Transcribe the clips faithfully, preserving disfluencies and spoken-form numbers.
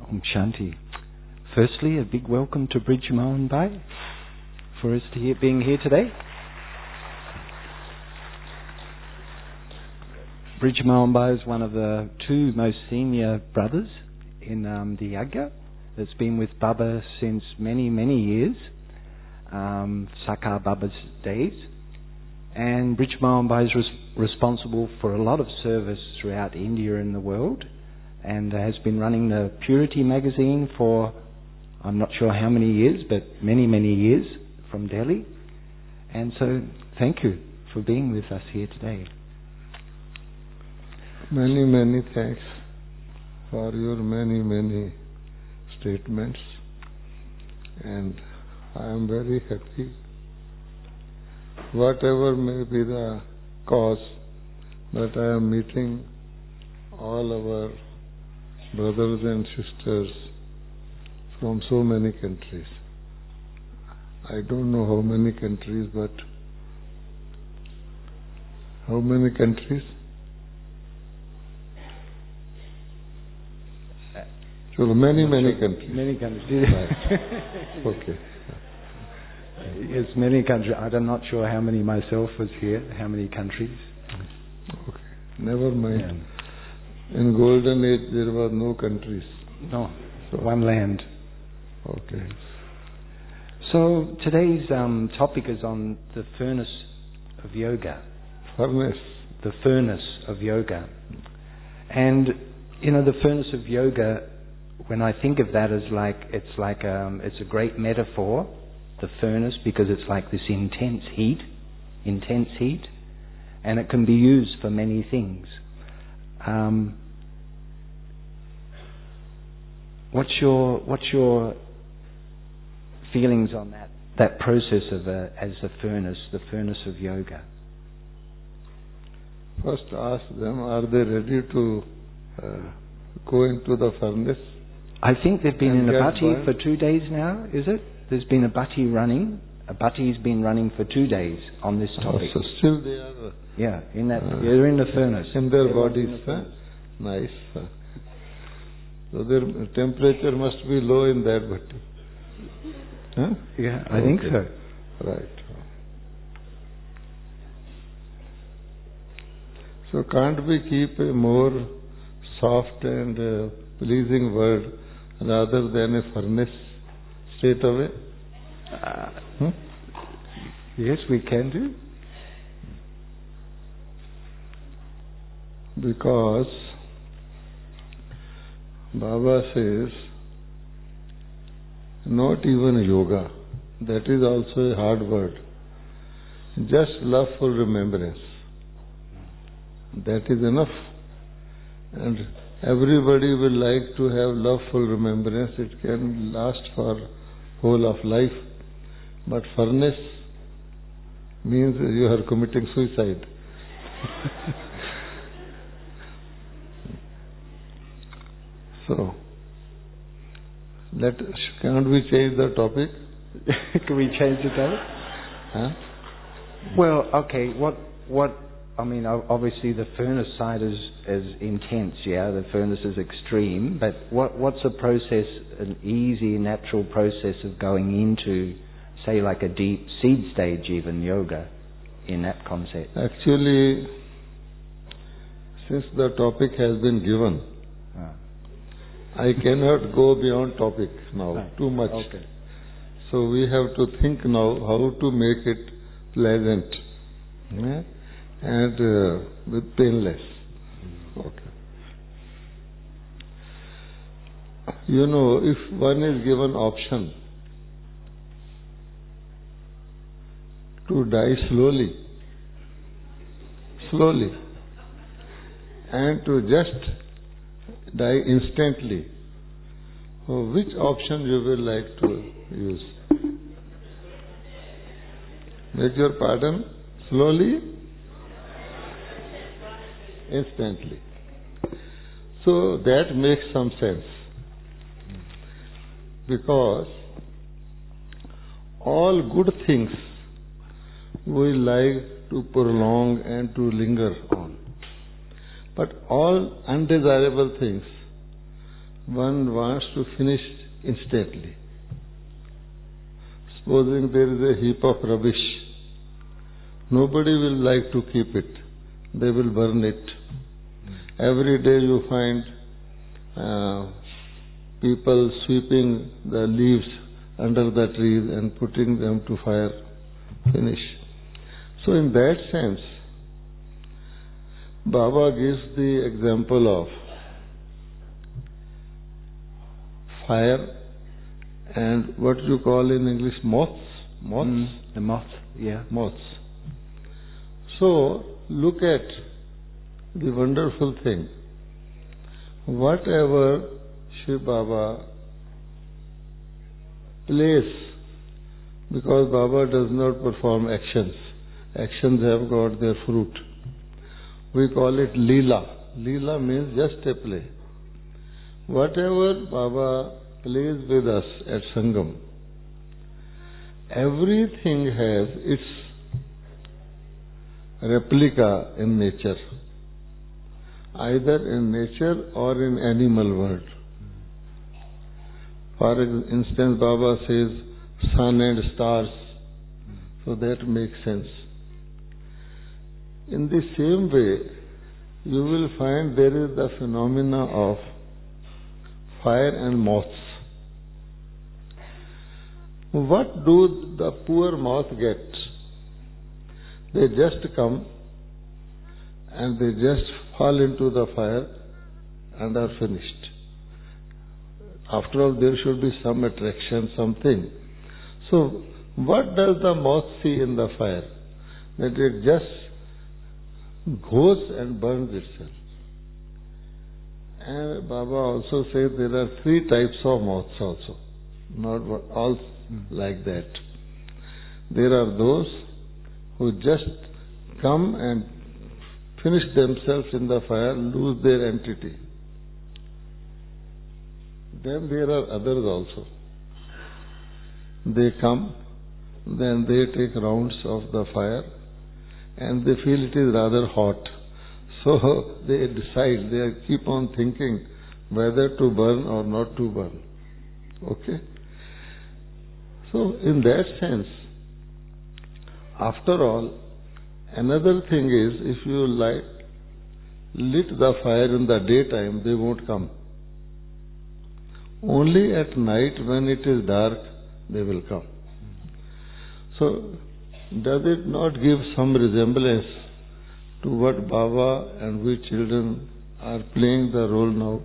Om Shanti. Firstly, a big welcome to Bridge Mohan Bai for us to hear, being here today. Bridge Mohan Bai is one of the two most senior brothers in um, the Yagya. That's been with Baba since many, many years, um, Sakar Baba's days. And Bridge Mohan Bai is res- responsible for a lot of service throughout India and the world, and has been running the Purity magazine for, I'm not sure how many years, but many, many years from Delhi. And so, thank you for being with us here today. Many, many thanks for your many, many statements. And I am very happy. Whatever may be the cause, that I am meeting all our brothers and sisters from so many countries. I don't know how many countries, but how many countries? So many, many sure. countries. Many countries. Right. Okay. Yes, many countries. I'm not sure how many myself was here, how many countries. Okay. Never mind. Yeah. In golden age there were no countries. No, so, one land. Okay. So today's um, topic is on the furnace of yoga. Furnace. The furnace of yoga. And, you know, the furnace of yoga, when I think of that as like, it's like, um, it's a great metaphor, the furnace, because it's like this intense heat, intense heat, and it can be used for many things. Um, what's your what's your feelings on that that process of a, as a furnace, the furnace of yoga? First ask them, are they ready to uh, go into the furnace? I think they've been in a bhatti burned? for two days now, is it? There's been a bhatti running. A bhatti's been running for two days on this topic. Oh, so still they are... Uh, yeah, in that, uh, they're in the furnace. In their Everyone's bodies, in the huh? Nice. Huh? So their temperature must be low in that bhatti. Huh? Yeah, I okay. think so. Right. So can't we keep a more soft and uh, pleasing word rather than a furnace straight away? Uh, hmm? Yes, we can do. Because Baba says, not even yoga, that is also a hard word. Just loveful remembrance. That is enough. And everybody will like to have loveful remembrance. It can last for whole of life. But furnace means you are committing suicide. So, let can't we change the topic? Can we change the topic? Huh? Well, okay. What what? I mean, obviously the furnace side is is intense. Yeah, the furnace is extreme. But what what's a process, an easy, natural process of going into, say, like a deep seed stage, even yoga, in that concept? Actually, since the topic has been given, ah. I cannot go beyond topic now, Right. too much. Okay. So we have to think now how to make it pleasant, yeah? and uh, with painless. Okay. You know, if one is given option to die slowly, slowly, and to just die instantly, oh, which option you will like to use? Beg your pardon? Slowly? Instantly. So that makes some sense. Because all good things we like to prolong and to linger on. But all undesirable things one wants to finish instantly. Supposing there is a heap of rubbish, nobody will like to keep it. They will burn it. Every day you find uh, people sweeping the leaves under the trees and putting them to fire. Finish. So in that sense, Baba gives the example of fire and what you call in English moths. Moths? Mm, the moth, yeah. Moths. So, look at the wonderful thing. Whatever Shiv Baba plays, because Baba does not perform actions. Actions have got their fruit. We call it Leela. Leela means just a play. Whatever Baba plays with us at Sangam, everything has its replica in nature, either in nature or in animal world. For instance, Baba says sun and stars, so that makes sense. In the same way, you will find there is the phenomena of fire and moths. What do the poor moth get? They just come and they just fall into the fire and are finished. After all, there should be some attraction, something. So, what does the moth see in the fire? That it just goes and burns itself. And Baba also says there are three types of moths also, not all like that. There are those who just come and finish themselves in the fire, lose their entity. Then there are others also. They come, then they take rounds of the fire and they feel it is rather hot. So they decide, they keep on thinking whether to burn or not to burn. Okay? So in that sense, after all, another thing is, if you light, lit the fire in the daytime, they won't come. Only at night when it is dark, they will come. So, does it not give some resemblance to what Baba and we children are playing the role now?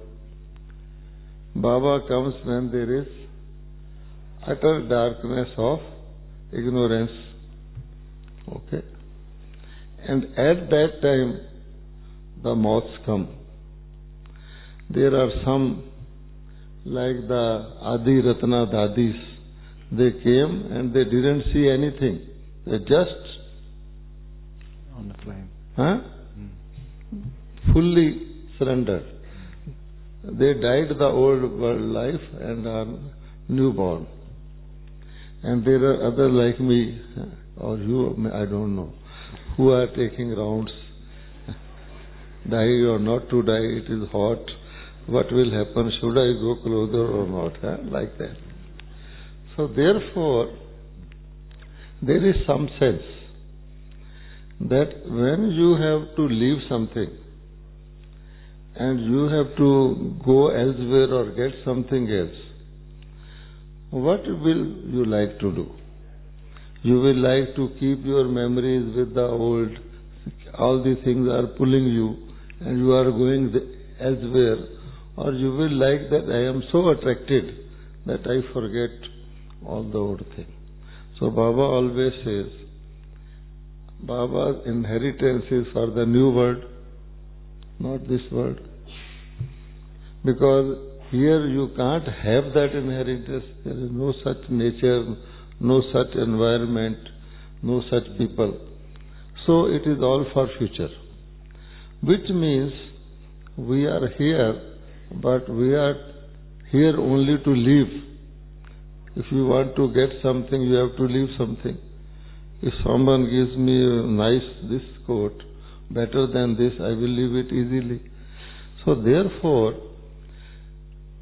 Baba comes when there is utter darkness of ignorance. Okay? And at that time, the moths come. There are some, like the Adi Ratna Dadis, they came and they didn't see anything. They just on the flame. Huh? Mm. Fully surrendered. They died the old world life and are newborn. And there are others like me, or you, I don't know, who are taking rounds. Die or not to die, it is hot. What will happen? Should I go closer or not? Huh? Like that. So therefore, there is some sense that when you have to leave something and you have to go elsewhere or get something else, what will you like to do? You will like to keep your memories with the old, all these things are pulling you and you are going elsewhere, or you will like that I am so attracted that I forget all the old things. So Baba always says, Baba's inheritance is for the new world, not this world. Because here you can't have that inheritance. There is no such nature, no such environment, no such people. So it is all for future. Which means we are here, but we are here only to live. If you want to get something, you have to leave something. If someone gives me a nice this coat, better than this, I will leave it easily. So therefore,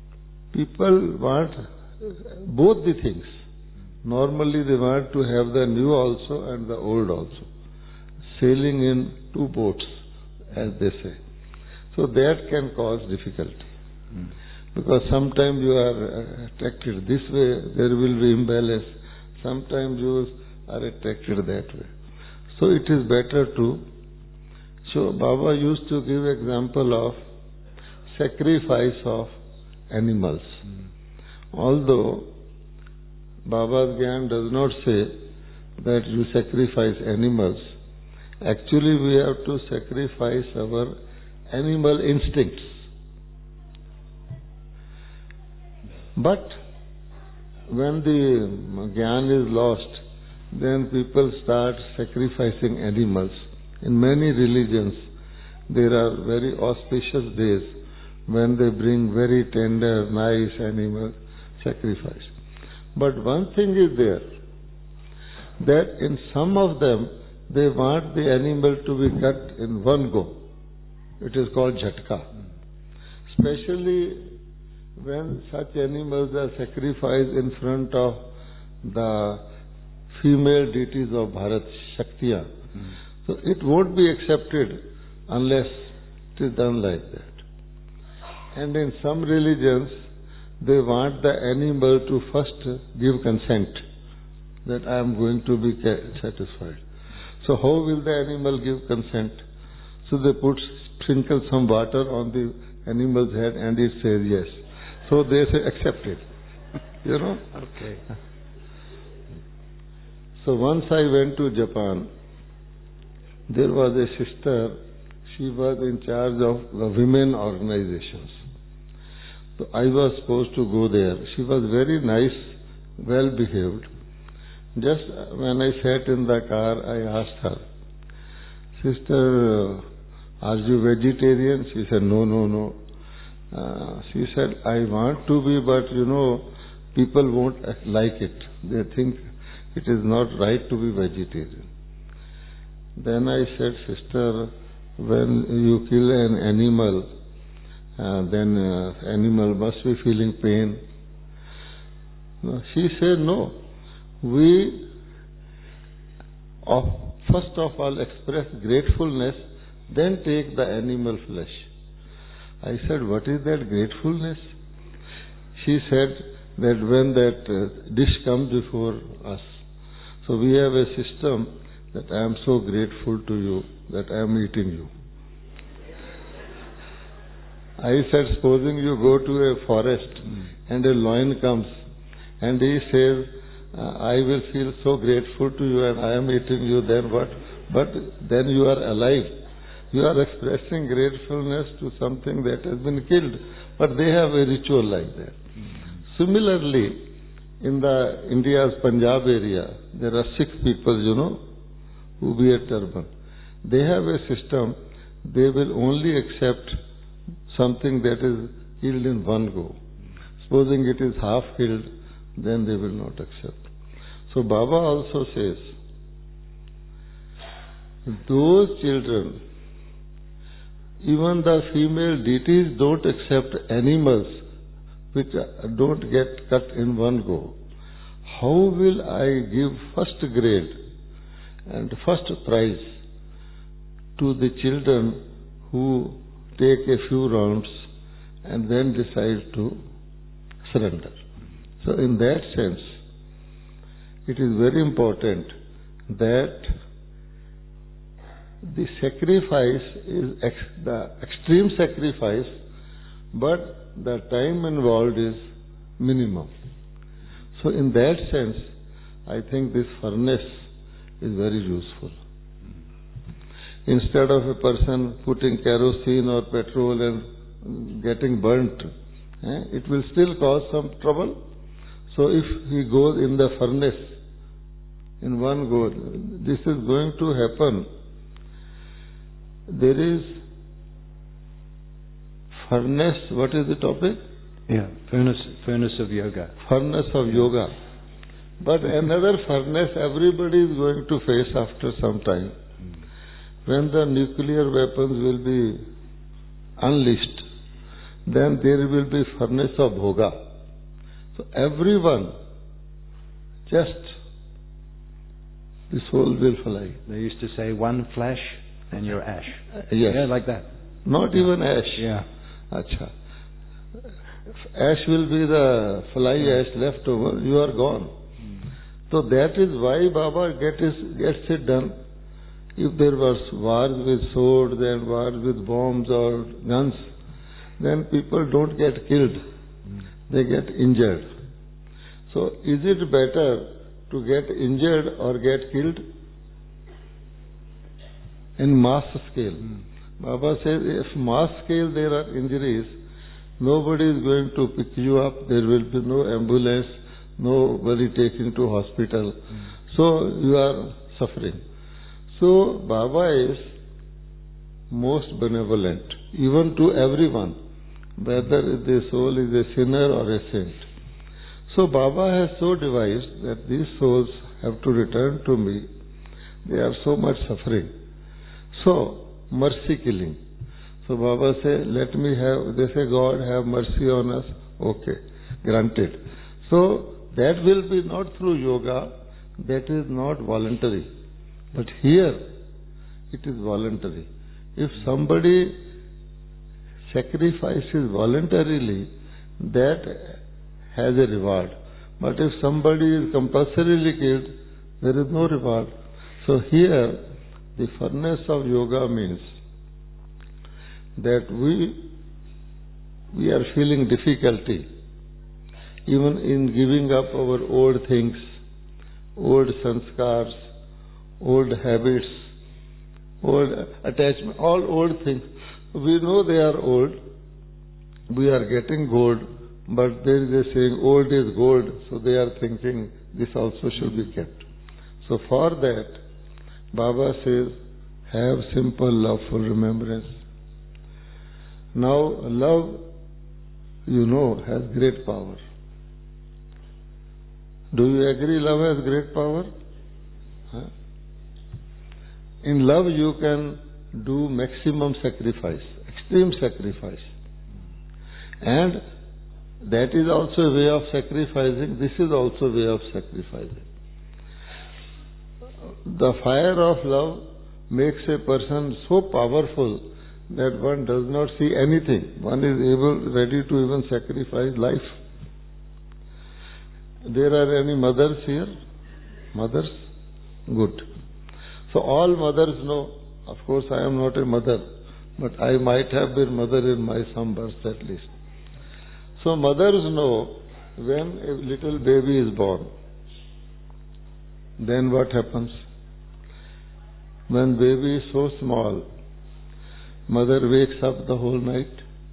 People want both the things. Normally they want to have the new also and the old also. Sailing in two boats, as they say. So that can cause difficulty. Mm. Because sometimes you are attracted this way, there will be imbalance. Sometimes you are attracted that way. So it is better to... So Baba used to give example of sacrifice of animals. Mm. Although Baba's Gyan does not say that you sacrifice animals, actually we have to sacrifice our animal instincts. But when the Gyan is lost, then people start sacrificing animals. In many religions, there are very auspicious days when they bring very tender, nice animal sacrifice. But one thing is there, that in some of them, they want the animal to be cut in one go. It is called jhatka. Especially when such animals are sacrificed in front of the female deities of Bharat, Shaktiya. Mm. So it won't be accepted unless it is done like that. And in some religions, they want the animal to first give consent that I am going to be satisfied. So how will the animal give consent? So they put, sprinkle some water on the animal's head and it says yes. So they say accepted. You know? Okay. So once I went to Japan, there was a sister, she was in charge of the women organizations. So I was supposed to go there. She was very nice, well behaved. Just when I sat in the car, I asked her, Sister, are you vegetarian? She said, no, no, no. Uh, she said, I want to be, but you know, people won't like it. They think it is not right to be vegetarian. Then I said, Sister, when you kill an animal, uh, then uh, animal must be feeling pain. No, she said, no. We of, first of all express gratefulness, then take the animal flesh. I said, what is that gratefulness? She said that when that uh, dish comes before us, so we have a system that I am so grateful to you that I am eating you. I said, supposing you go to a forest mm. and a lion comes and he says, uh, I will feel so grateful to you and I am eating you, then what? But then you are alive. You are expressing gratefulness to something that has been killed. But they have a ritual like that. Mm. Similarly, in the India's Punjab area, there are six people, you know, who wear turban. They have a system, they will only accept something that is killed in one go. Supposing it is half killed, then they will not accept. So Baba also says, those children, even the female deities don't accept animals which don't get cut in one go. How will I give first grade and first prize to the children who take a few rounds and then decide to surrender? So in that sense, it is very important that the sacrifice is ex- the extreme sacrifice, but the time involved is minimum. So in that sense, I think this furnace is very useful. Instead of a person putting kerosene or petrol and getting burnt, eh, it will still cause some trouble. So if he goes in the furnace in one go, this is going to happen. There is furnace, what is the topic? Yeah, furnace, furnace of yoga. Furnace of yoga. But another furnace everybody is going to face after some time. When the nuclear weapons will be unleashed, then there will be furnace of bhoga. So everyone, just the soul will fly. They used to say, one flash and you're ash. Uh, yes. Yeah, like that. Not yeah. even ash. Yeah. Acha. Ash will be the fly ash left over. You are gone. Mm. So that is why Baba gets it, gets it done. If there was wars with swords and wars with bombs or guns, then people don't get killed. Mm. They get injured. So is it better to get injured or get killed? In mass scale. Mm. Baba says if mass scale there are injuries, nobody is going to pick you up. There will be no ambulance, nobody taken to hospital. Mm. So you are suffering. So Baba is most benevolent, even to everyone, whether the soul is a sinner or a saint. So Baba has so devised that these souls have to return to me. They are so much suffering. So, mercy killing. So Baba say, let me have, they say, God have mercy on us. Okay, granted. So, that will be not through yoga, that is not voluntary. But here, it is voluntary. If somebody sacrifices voluntarily, that has a reward. But if somebody is compulsorily killed, there is no reward. So here, the furnace of yoga means that we we are feeling difficulty even in giving up our old things, old sanskars, old habits, old attachment, all old things. We know they are old. We are getting old, but there is a saying, old is gold, so they are thinking this also should be kept. So for that, Baba says, have simple, loveful remembrance. Now, love, you know, has great power. Do you agree love has great power? Huh? In love, you can do maximum sacrifice, extreme sacrifice. And that is also a way of sacrificing. This is also a way of sacrificing. The fire of love makes a person so powerful that one does not see anything. One is able, ready to even sacrifice life. There are any mothers here? Mothers? Good. So all mothers know, of course I am not a mother, but I might have been mother in my some births at least. So mothers know when a little baby is born, then what happens? When baby is so small, mother wakes up the whole night.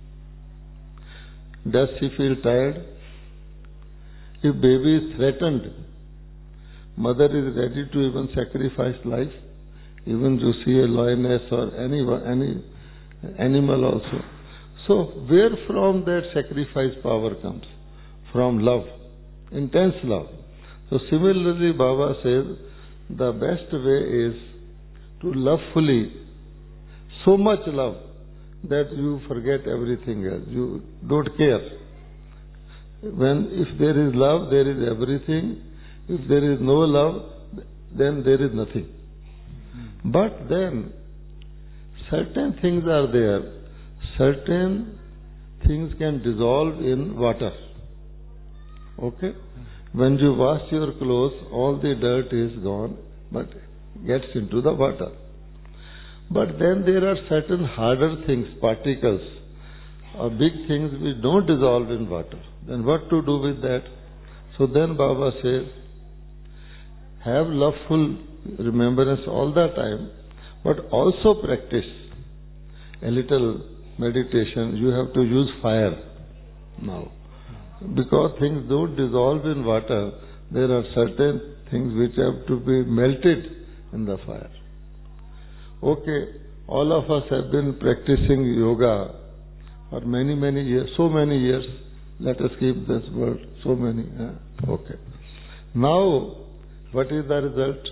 Does she feel tired? If baby is threatened, mother is ready to even sacrifice life. Even you see a lioness or any, any animal also. So where from that sacrifice power comes? From love, intense love. So similarly, Baba says, the best way is to love fully, so much love that you forget everything else. You don't care. When, if there is love, there is everything. If there is no love, then there is nothing. But then, certain things are there. Certain things can dissolve in water. Okay? When you wash your clothes, all the dirt is gone, but gets into the water. But then there are certain harder things, particles, or big things which don't dissolve in water. Then what to do with that? So then Baba says, have loveful remembrance all the time, but also practice a little meditation. You have to use fire now. Because things don't dissolve in water, there are certain things which have to be melted in the fire. Okay, all of us have been practicing yoga for many, many years, so many years. Let us keep this word, so many. Eh? Okay. Now, what is the result?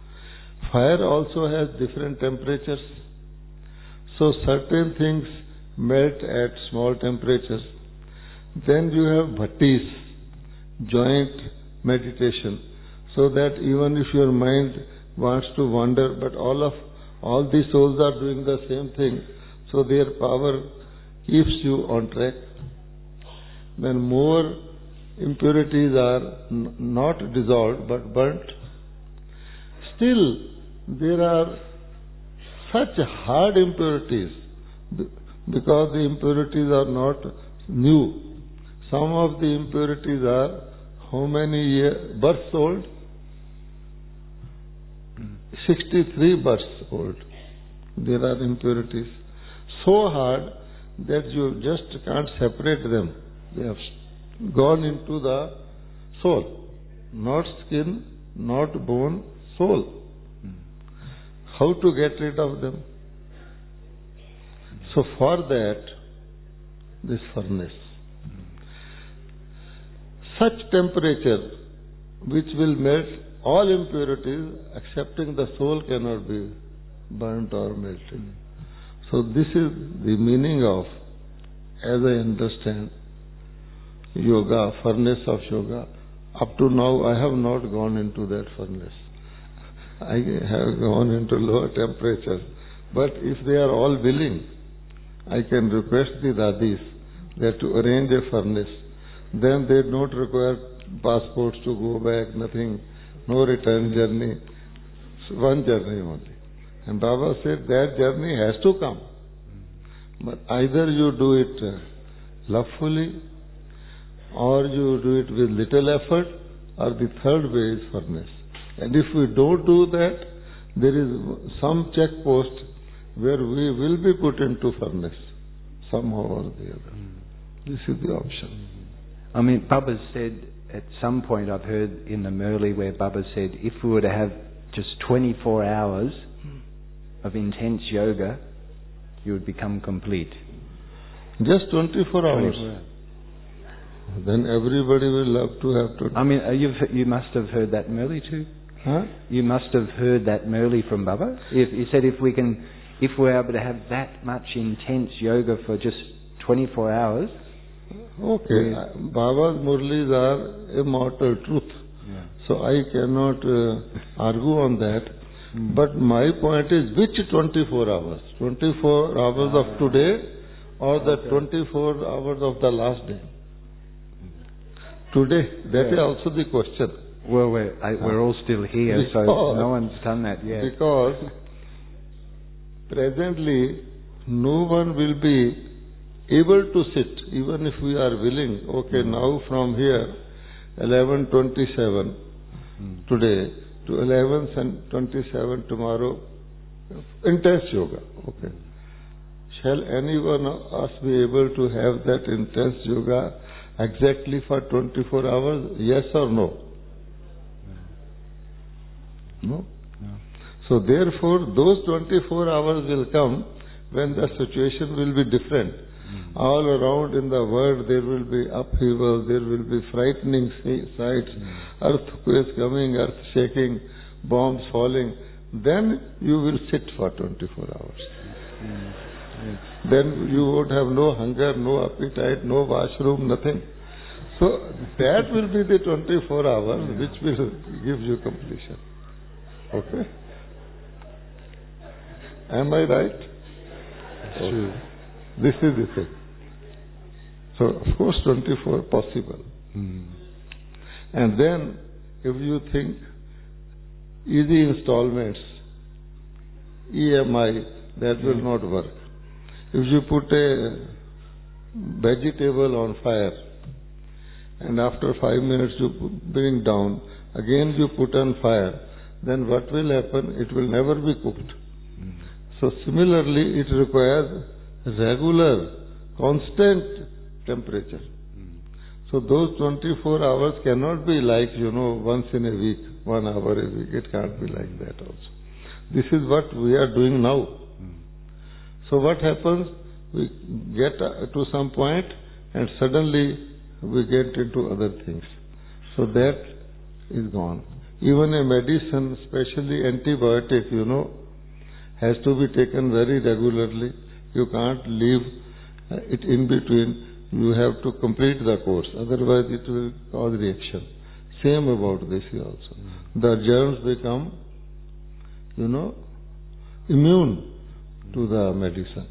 Fire also has different temperatures. So certain things melt at small temperatures. Then you have bhattis, joint meditation, so that even if your mind wants to wander, but all of all the souls are doing the same thing, so their power keeps you on track. When more impurities are n- not dissolved but burnt, still there are such hard impurities, b- because the impurities are not new. Some of the impurities are how many years, births old? sixty-three births old. There are impurities so hard that you just can't separate them. They have gone into the soul. Not skin, not bone, soul. How to get rid of them? So for that, this furnace. Such temperature which will melt all impurities, excepting the soul cannot be burnt or melted. So this is the meaning of, as I understand, yoga, furnace of yoga. Up to now I have not gone into that furnace. I have gone into lower temperatures. But if they are all willing, I can request the Radhis that to arrange a furnace. Then they don't require passports to go back, nothing, no return journey, one journey only. And Baba said that journey has to come. But either you do it uh, lovefully, or you do it with little effort, or the third way is furnace. And if we don't do that, there is some check post where we will be put into furnace, somehow or the other. Mm. This is the option. Mm-hmm. I mean, Baba said at some point, I've heard in the Murli where Baba said, if we were to have just twenty-four hours of intense yoga, you would become complete. Just twenty-four hours? twenty-four hours. Then everybody will love to have to... I mean, you've, you must have heard that Murli too? Huh? You must have heard that Murli from Baba? If, he said if we can, if we're able to have that much intense yoga for just twenty-four hours... Okay, Baba's Murlis are immortal truth. Yeah. So I cannot uh, argue on that. Mm. But my point is, which twenty-four hours? twenty-four hours ah, of today or the okay. twenty-four hours of the last day? Today, that yeah. is also the question. Well, we're, I, we're all still here, because, so no one's done that yet. Because presently, no one will be able to sit, even if we are willing. Okay, mm. now from here, eleven twenty-seven mm. today to eleven twenty-seven tomorrow, intense yoga. Okay. Shall anyone of us be able to have that intense yoga exactly for twenty-four hours? Yes or no? No? No. So therefore, those twenty-four hours will come when the situation will be different. Mm. All around in the world there will be upheaval, there will be frightening sights, mm. earthquakes coming, earth shaking, bombs falling. Then you will sit for twenty-four hours. Mm. Yes. Then you would have no hunger, no appetite, no washroom, nothing. So that will be the twenty-four hours yeah. which will give you completion. Okay? Am I right? That's okay. True. This is the thing. So, of course, twenty-four possible. Mm. And then, if you think easy installments, E M I, that will not work. If you put a vegetable on fire, and after five minutes you bring down, again you put on fire, then what will happen? It will never be cooked. Mm. So, similarly, it requires regular, constant temperature. Mm. So those twenty-four hours cannot be like, you know, once in a week, one hour a week. It can't be like that also. This is what we are doing now. Mm. So what happens? We get to some point and suddenly we get into other things. So that is gone. Even a medicine, especially antibiotic, you know, has to be taken very regularly. You can't leave Uh, it in between, you have to complete the course, otherwise it will cause reaction. Same about this also. Mm. The germs become, you know, immune mm. to the medicine.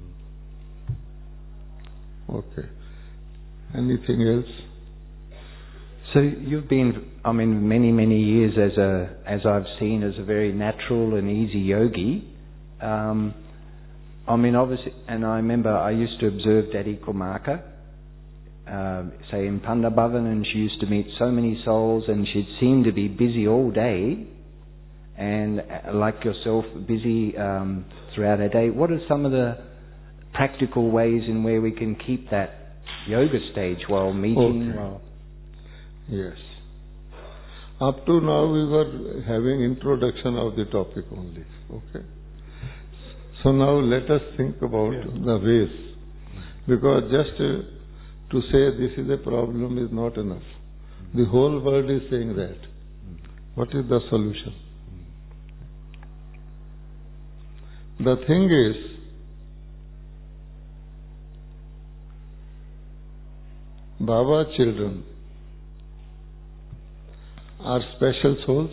Mm. Okay. Anything else? So you've been, I mean, many, many years as a, as I've seen, as a very natural and easy yogi. Um, I mean, obviously, and I remember I used to observe Daddy Kumaka, uh, say in Pandabhavan, and she used to meet so many souls, and she'd seem to be busy all day, and uh, like yourself, busy um, throughout her day. What are some of the practical ways in where we can keep that yoga stage while meeting? Okay. While Yes. Up to now we were having introduction of the topic only. Okay. So now let us think about yeah. the ways. Because just uh, to say this is a problem is not enough. The whole world is saying that. What is the solution? The thing is, Baba children are special souls.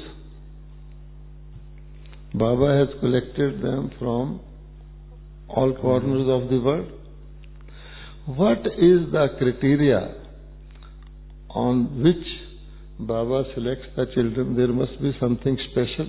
Baba has collected them from all corners of the world. What is the criteria on which Baba selects the children? There must be something special.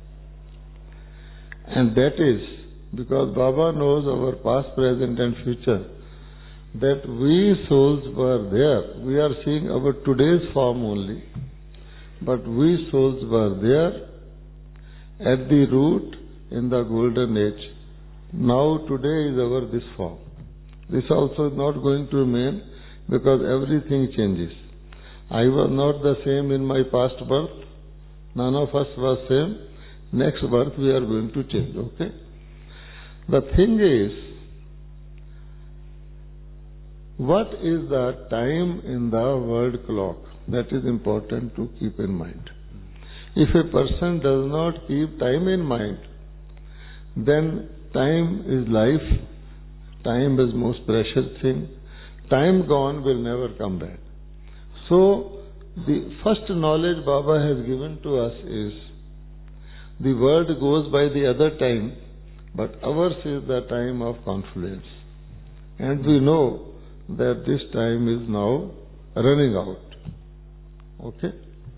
And that is because Baba knows our past, present and future, that we souls were there. We are seeing our today's form only. But we souls were there at the root in the golden age. Now today is our this form. This also is not going to remain because everything changes. I was not the same in my past birth. None of us was same. Next birth we are going to change. Okay? The thing is, what is the time in the world clock? That is important to keep in mind. If a person does not keep time in mind, then time is life. Time is most precious thing. Time gone will never come back. So, the first knowledge Baba has given to us is, the world goes by the other time, but ours is the time of confluence. And we know that this time is now running out. Okay?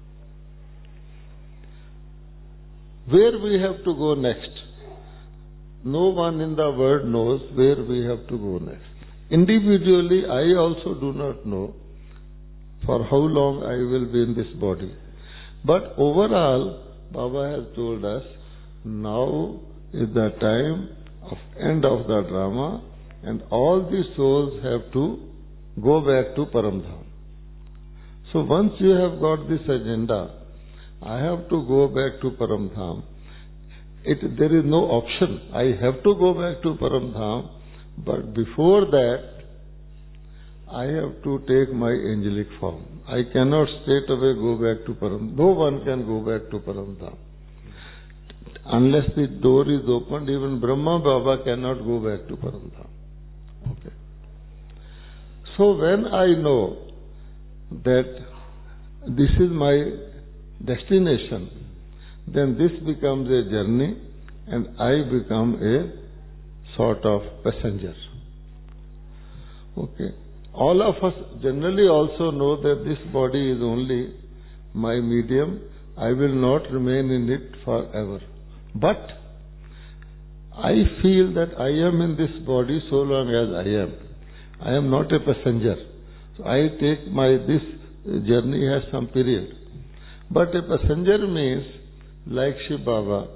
Where we have to go next? No one in the world knows where we have to go next. Individually, I also do not know for how long I will be in this body. But overall, Baba has told us, now is the time of end of the drama, and all the souls have to go back to Paramdham. So once you have got this agenda, I have to go back to Paramdham. It, there is no option. I have to go back to Paramdham, but before that, I have to take my angelic form. I cannot straight away go back to Paramdham. No one can go back to Paramdham. Unless the door is opened, even Brahma Baba cannot go back to Paramdham. Okay. So when I know that this is my destination, then this becomes a journey and I become a sort of passenger. Okay. All of us generally also know that this body is only my medium. I will not remain in it forever. But I feel that I am in this body so long as I am. I am not a passenger. So I take my, this journey has some period. But a passenger means, like Shiv Baba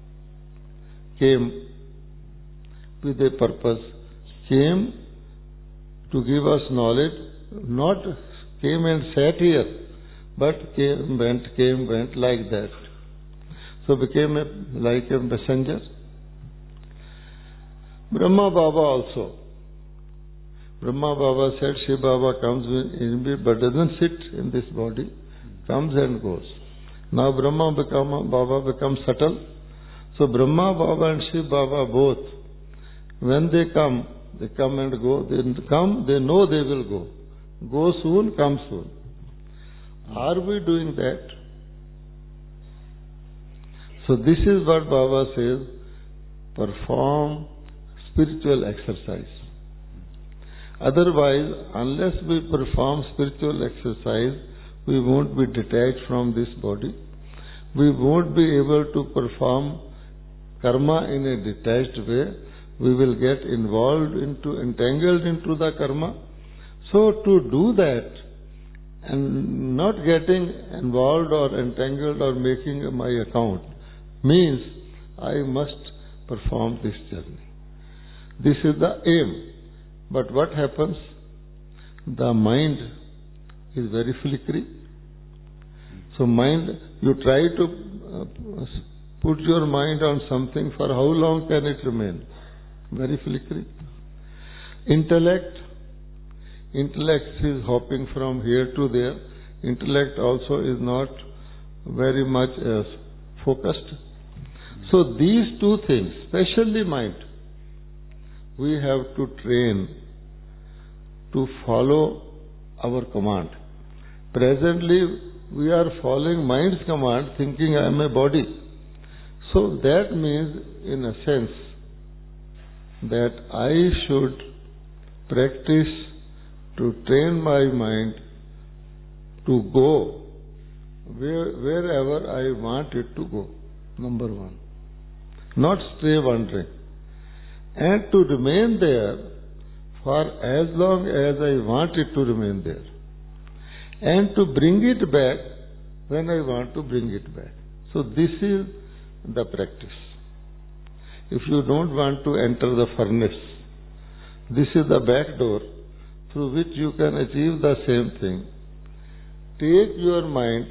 came with a purpose, came to give us knowledge, not came and sat here, but came, went, came, went like that. So became a, like a messenger. Brahma Baba also. Brahma Baba said, Shiv Baba comes in me, but doesn't sit in this body, comes and goes. Now Brahma become, Baba becomes subtle. So Brahma Baba and Shiv Baba both, when they come, They come and go. They come, they know they will go. Go soon, come soon. Are we doing that? So this is what Baba says, perform spiritual exercise. Otherwise, unless we perform spiritual exercise, we won't be detached from this body. We won't be able to perform karma in a detached way. We will get involved into, entangled into the karma. So to do that, and not getting involved or entangled or making my account, means I must perform this journey. This is the aim. But what happens? The mind is very flickery. So mind, you try to uh, put your mind on something, for how long can it remain? Very flickery. Intellect, intellect is hopping from here to there. Intellect also is not very much uh, focused. So these two things, especially mind, we have to train to follow our command. Presently, we are following mind's command, thinking I am a body. So that means, in a sense, that I should practice to train my mind to go where, wherever I want it to go. Number one. Not stray wandering. And to remain there for as long as I want it to remain there. And to bring it back when I want to bring it back. So this is the practice. If you don't want to enter the furnace, this is the back door through which you can achieve the same thing. Take your mind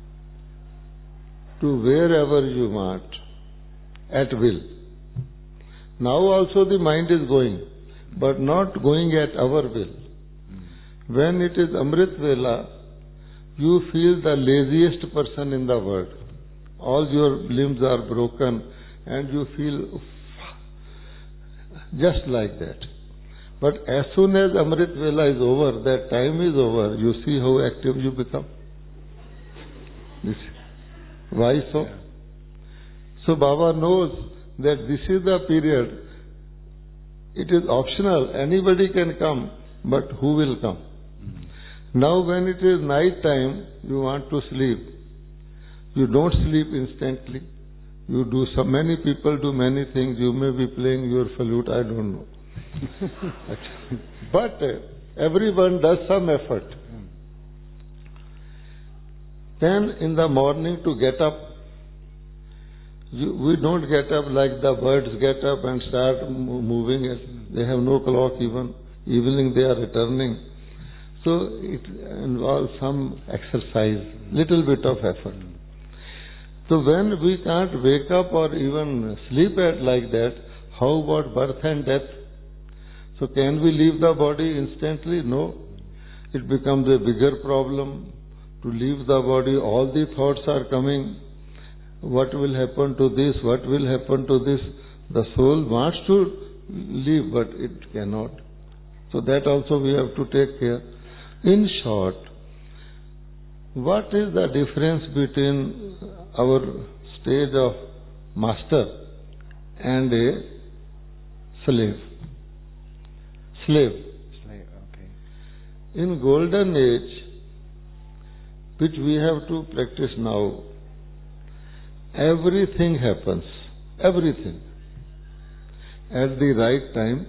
to wherever you want, at will. Now also the mind is going, but not going at our will. When it is Amrit Vela, you feel the laziest person in the world. All your limbs are broken and you feel just like that. But as soon as Amrit Vela is over, that time is over, you see how active you become. This. Why so? So Baba knows that this is the period. It is optional. Anybody can come, but who will come? Mm-hmm. Now when it is night time, you want to sleep. You don't sleep instantly. You do so many people do many things. You may be playing your flute, I don't know. But uh, everyone does some effort. Mm. Then in the morning to get up, you, we don't get up like the birds get up and start moving. They have no clock even. Evening they are returning. So it involves some exercise, little bit of effort. So when we can't wake up or even sleep at like that, how about birth and death? So can we leave the body instantly? No. It becomes a bigger problem. To leave the body, all the thoughts are coming. What will happen to this? What will happen to this? The soul wants to leave, but it cannot. So that also we have to take care. In short, what is the difference between our stage of master and a slave? Slave. Slave, okay. In golden age, which we have to practice now, everything happens. Everything. At the right time,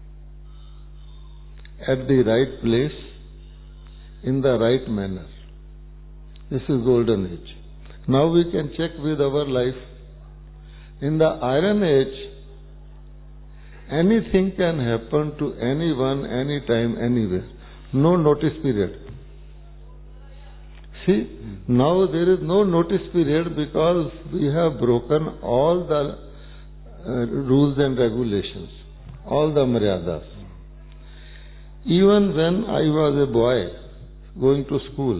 at the right place, in the right manner. This is golden age. Now we can check with our life. In the iron age, anything can happen to anyone, anytime, anywhere. No notice period. See, mm. now there is no notice period because we have broken all the uh, rules and regulations, all the maryadas. Even when I was a boy going to school,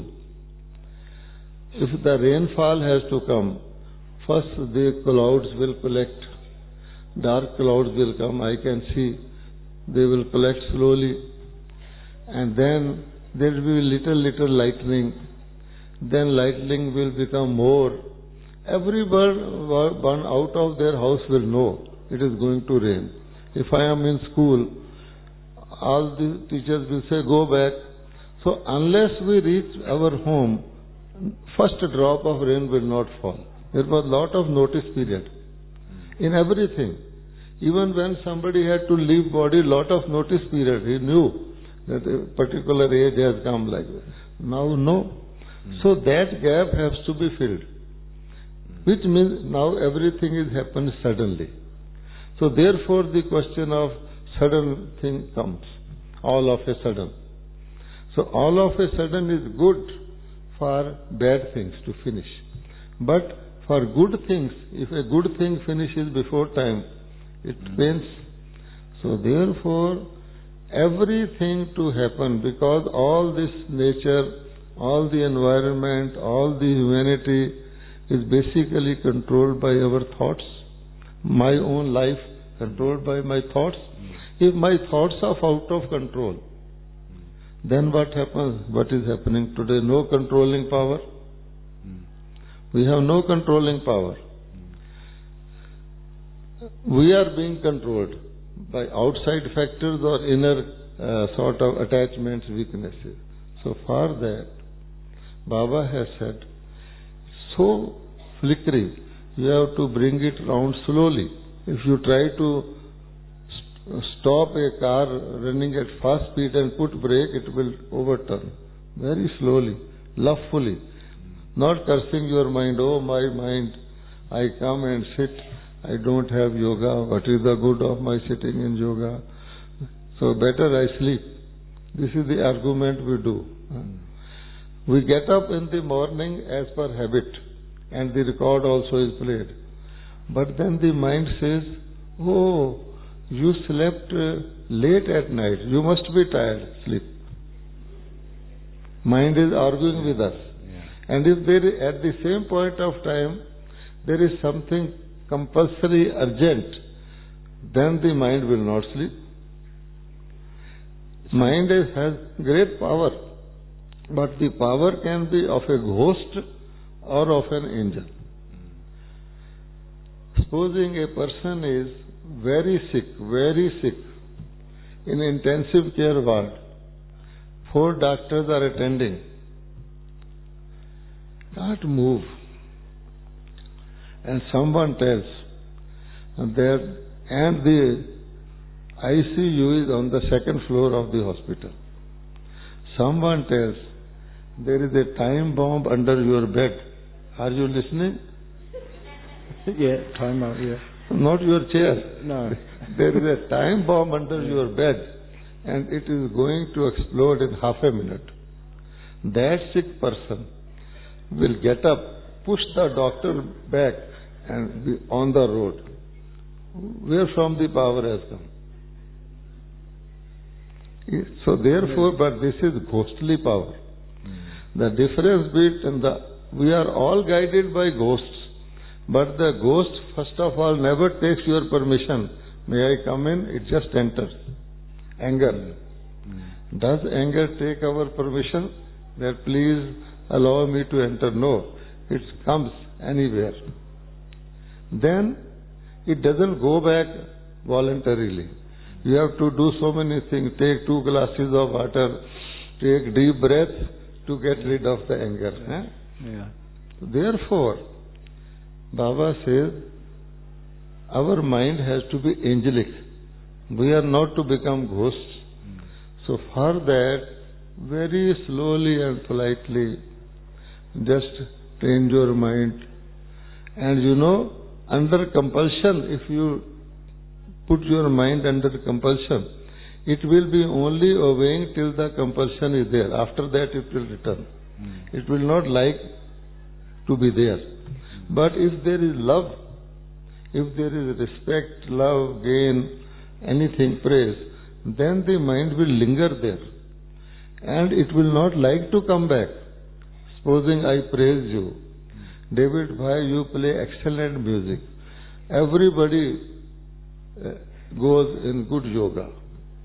if the rainfall has to come, first the clouds will collect, dark clouds will come, I can see they will collect slowly, and then there will be little, little lightning. Then lightning will become more. Everyone out of their house will know it is going to rain. If I am in school, all the teachers will say, go back. So unless we reach our home, first drop of rain will not fall. There was a lot of notice period in everything. Even when somebody had to leave body, lot of notice period. He knew that a particular age has come like that. Now, no. Mm. So that gap has to be filled. Mm. Which means now everything is happened suddenly. So therefore the question of sudden thing comes. All of a sudden. So all of a sudden is good for bad things to finish. But for good things, if a good thing finishes before time, it pains. So therefore, everything to happen, because all this nature, all the environment, all the humanity is basically controlled by our thoughts. My own life controlled by my thoughts. If my thoughts are out of control, then what happens? What is happening today? No controlling power. We have no controlling power. We are being controlled by outside factors or inner uh, sort of attachments, weaknesses. So for that, Baba has said, so flickering, you have to bring it round slowly. If you try to st- stop a car running at fast speed and put brake, it will overturn. Very slowly, lovefully. Not cursing your mind, oh my mind, I come and sit, I don't have yoga, what is the good of my sitting in yoga? So better I sleep. This is the argument we do. We get up in the morning as per habit, and the record also is played. But then the mind says, oh, you slept uh, late at night, you must be tired, sleep. Mind is arguing with us. And if there is, at the same point of time, there is something compulsory, urgent, then the mind will not sleep. Mind is, has great power, but the power can be of a ghost or of an angel. Supposing a person is very sick, very sick, in intensive care ward, four doctors are attending. Can't move. And someone tells that, and the I C U is on the second floor of the hospital. Someone tells, there is a time bomb under your bed. Are you listening? Yeah, time bomb, yeah. Not your chair. No. There is a time bomb under your bed, and it is going to explode in half a minute. That sick person will get up, push the doctor back, and be on the road. Where from the power has come? So therefore, but this is ghostly power. The difference between the, we are all guided by ghosts, but the ghost, first of all, never takes your permission. May I come in? It just enters. Anger. Does anger take our permission? That please allow me to enter? No. It comes anywhere. Then it doesn't go back voluntarily. You have to do so many things. Take two glasses of water, take deep breath to get rid of the anger. Eh? Yeah. Therefore, Baba says, our mind has to be angelic. We are not to become ghosts. Mm. So for that, very slowly and politely, just train your mind. And you know, under compulsion, if you put your mind under compulsion, it will be only obeying till the compulsion is there. After that it will return. Mm. It will not like to be there. Mm. But if there is love, if there is respect, love, gain, anything, praise, then the mind will linger there. And it will not like to come back. Supposing I praise you, mm. David Bhai, you play excellent music. Everybody uh, goes in good yoga.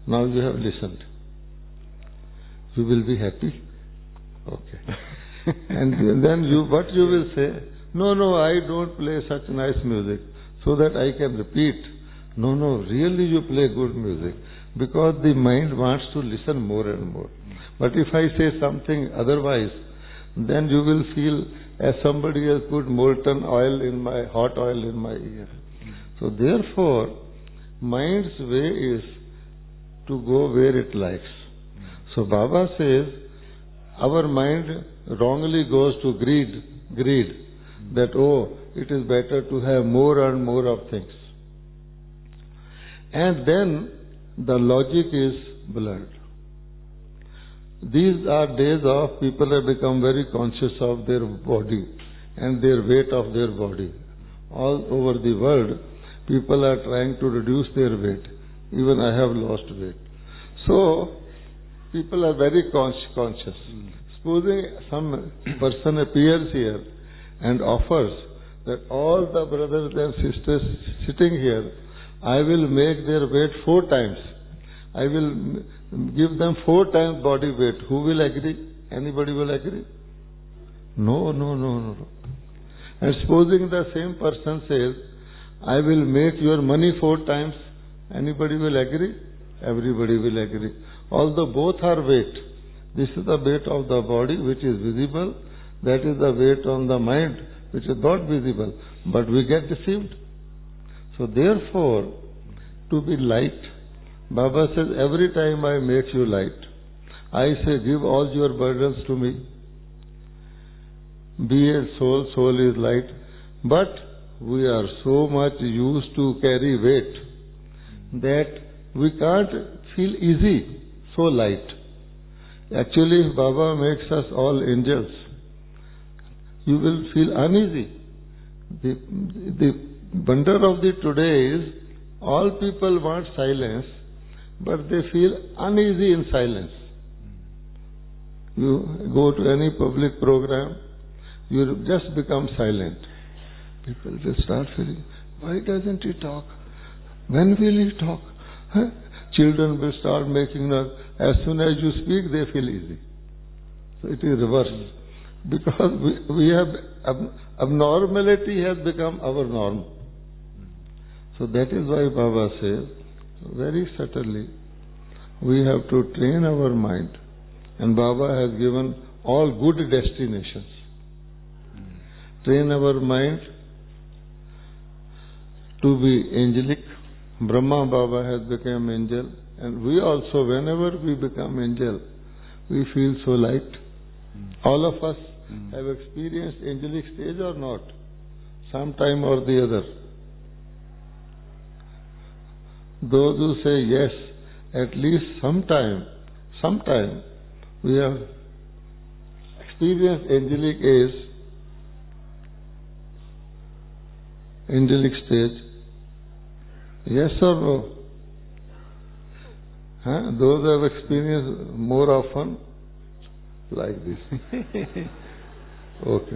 Now you have listened. You will be happy? Okay. And then you, what you will say? No, no, I don't play such nice music so that I can repeat. No, no, really you play good music because the mind wants to listen more and more. But if I say something otherwise, then you will feel as somebody has put molten oil in my, hot oil in my ear. So therefore, mind's way is to go where it likes. So Baba says, our mind wrongly goes to greed, greed, that oh, it is better to have more and more of things. And then the logic is blurred. These are days of people have become very conscious of their body and their weight of their body. All over the world, people are trying to reduce their weight. Even I have lost weight. So, people are very conscious. Supposing some person appears here and offers that all the brothers and sisters sitting here, I will make their weight four times. I will give them four times body weight. Who will agree? Anybody will agree? No, no, no, no. And supposing the same person says, I will make your money four times, anybody will agree? Everybody will agree. Although both are weight. This is the weight of the body which is visible. That is the weight on the mind which is not visible. But we get deceived. So therefore, to be light, Baba says, every time I make you light, I say, give all your burdens to me. Be a soul, soul is light. But we are so much used to carry weight that we can't feel easy, so light. Actually, Baba makes us all angels. You will feel uneasy. The, the wonder of the today is, all people want silence, but they feel uneasy in silence. You go to any public program, you just become silent. People will start feeling, why doesn't he talk? When will he talk? Huh? Children will start making noise. As soon as you speak, they feel easy. So it is reverse. Because we, we have, ab- abnormality has become our norm. So that is why Baba says, very subtly, we have to train our mind. And Baba has given all good destinations. Train our mind to be angelic. Brahma Baba has become angel. And we also, whenever we become angel, we feel so light. Mm. All of us mm. have experienced angelic stage or not? Sometime or the other. Those who say yes, at least sometime, sometime we have experienced angelic age, angelic stage. Yes or no? Huh? Those who have experienced more often, like this. Okay.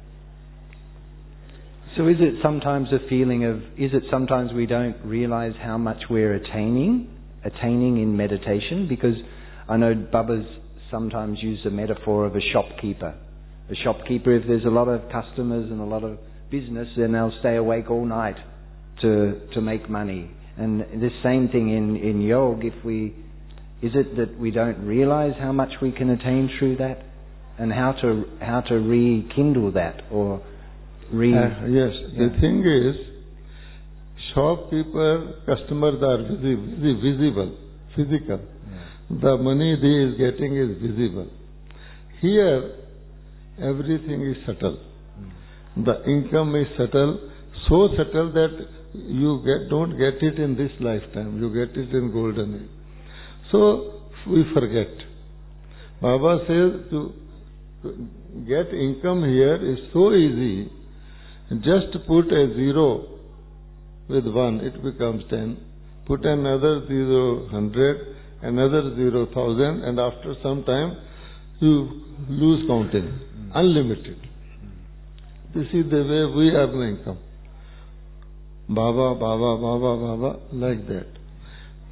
So is it sometimes a feeling of, is it sometimes we don't realize how much we're attaining, attaining in meditation? Because I know Baba's sometimes used a metaphor of a shopkeeper. A shopkeeper, if there's a lot of customers and a lot of business, then they'll stay awake all night to to make money. And this same thing in, in yoga, if we, is it that we don't realize how much we can attain through that? And how to how to rekindle that or re... Uh, yes, yeah. The thing is, shopkeeper, customers are visi- visible, physical. Yeah. The money he is getting is visible. Here, everything is subtle. Mm. The income is subtle, so subtle that you get, don't get it in this lifetime. You get it in golden age. So, we forget. Baba says to get income here is so easy. Just put a zero with one, it becomes ten. Put another zero, hundred, another zero, thousand, and after some time, you lose counting. Mm. Unlimited. Mm. This is the way we earn income. Baba, Baba, Baba, Baba, like that.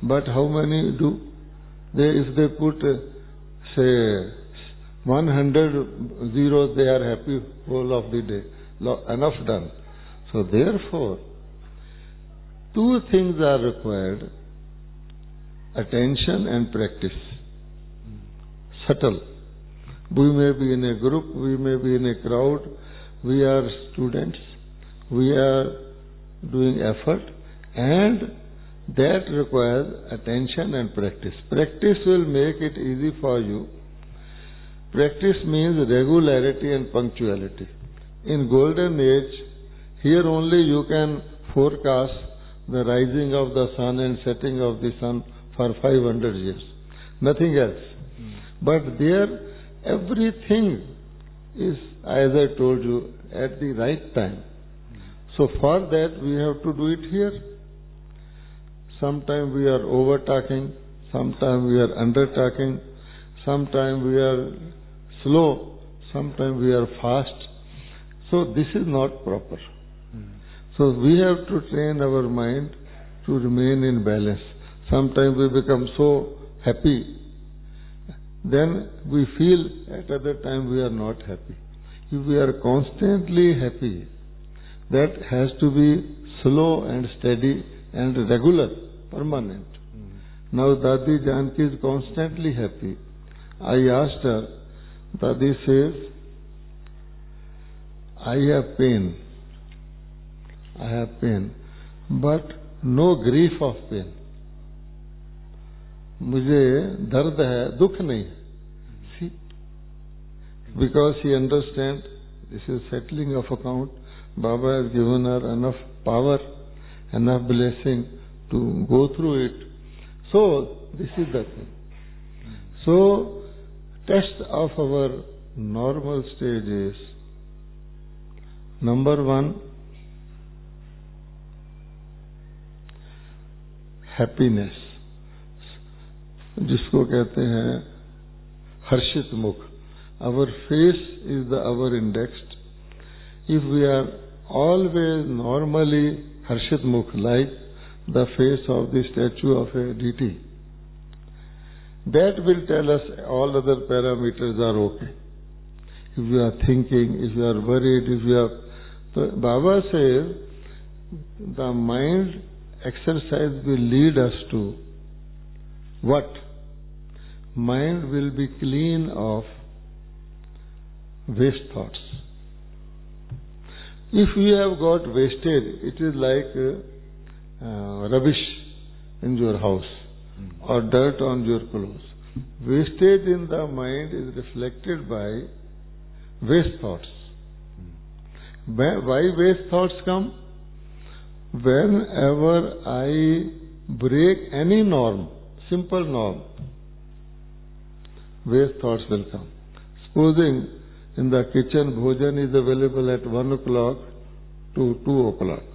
But how many do? They, if they put, uh, say, one hundred zeros, they are happy whole of the day. Enough done. So therefore, two things are required: attention and practice. Subtle. We may be in a group, we may be in a crowd, we are students, we are doing effort, and that requires attention and practice. Practice will make it easy for you. Practice means regularity and punctuality. In golden age, here only you can forecast the rising of the sun and setting of the sun for five hundred years. Nothing else. Mm. But there, everything is, as I told you, at the right time. Mm. So for that, we have to do it here. Sometimes we are over-talking, sometimes we are under-talking, sometimes we are slow, sometimes we are fast. So this is not proper. Mm. So we have to train our mind to remain in balance. Sometimes we become so happy, then we feel at other time we are not happy. If we are constantly happy, that has to be slow and steady and regular, permanent. Mm. Now Dadi Janki is constantly happy. I asked her, Dadi says, I have pain. I have pain, but no grief of pain. मुझे दर्द है, दुख नहीं. See, because he understands this is settling of account. Baba has given her enough power, enough blessing to go through it. So this is the thing. So test of our normal stage is, number one, happiness, जिसको कहते हैं हर्षित मुख. Our face is the our indexed. If we are always normally harshit mukh, like the face of the statue of a deity, that will tell us all other parameters are okay. If you are thinking, if you are worried, if you are... So Baba says, the mind exercise will lead us to what? Mind will be clean of waste thoughts. If you have got wasted, it is like uh, uh, rubbish in your house mm. or dirt on your clothes. Wastage in the mind is reflected by waste thoughts. Mm. Why waste thoughts come? Whenever I break any norm, simple norm, waste thoughts will come. Supposing in the kitchen bhojan is available at one o'clock to two o'clock.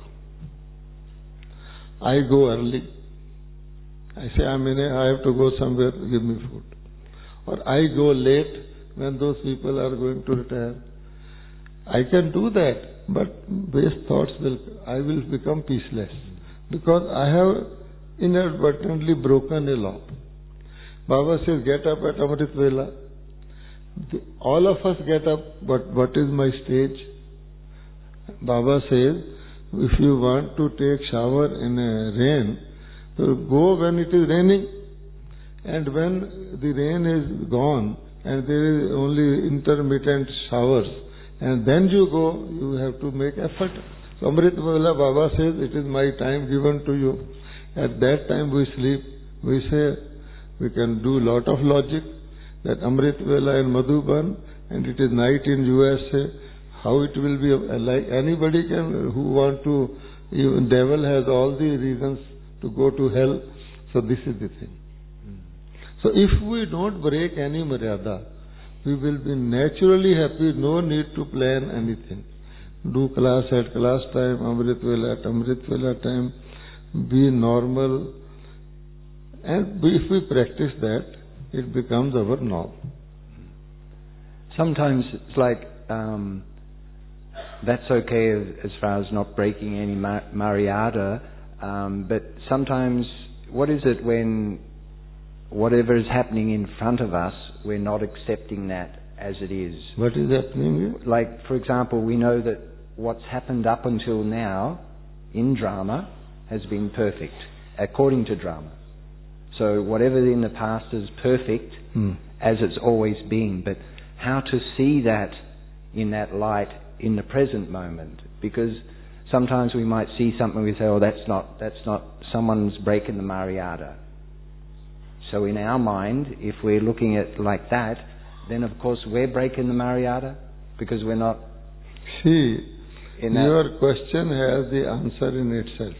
I go early. I say, I'm in a, I have to go somewhere, give me food. Or I go late when those people are going to retire. I can do that, but waste thoughts will, I will become peaceless. Because I have inadvertently broken a law. Baba says, get up at Amrit Vela. All of us get up, but what is my stage? Baba says, if you want to take shower in a rain, so go when it is raining. And when the rain is gone and there is only intermittent showers, and then you go, you have to make effort. So Amrit Vela, Baba says, it is my time given to you. At that time we sleep. We say, we can do lot of logic that Amrit Vela in Madhuban and it is night in U S A. How it will be, like anybody can, who want to, even devil has all the reasons to go to hell. So this is the thing. Mm. So if we don't break any maryada, we will be naturally happy, no need to plan anything. Do class at class time, Amrit Vela at Amrit Vela time, be normal. And if we practice that, it becomes our norm. Sometimes it's like, um, that's okay as, as far as not breaking any ma- Maryada, um, but sometimes what is it when whatever is happening in front of us, we're not accepting that as it is? What is happening? Like, for example, we know that what's happened up until now in drama has been perfect, according to drama. So whatever in the past is perfect, hmm. as it's always been. But how to see that in that light in the present moment? Because sometimes we might see something, we say, oh, that's not, that's not, someone's breaking the Maryada. So in our mind, if we're looking at like that, then of course we're breaking the Maryada, because we're not... See, in your that question has the answer in itself.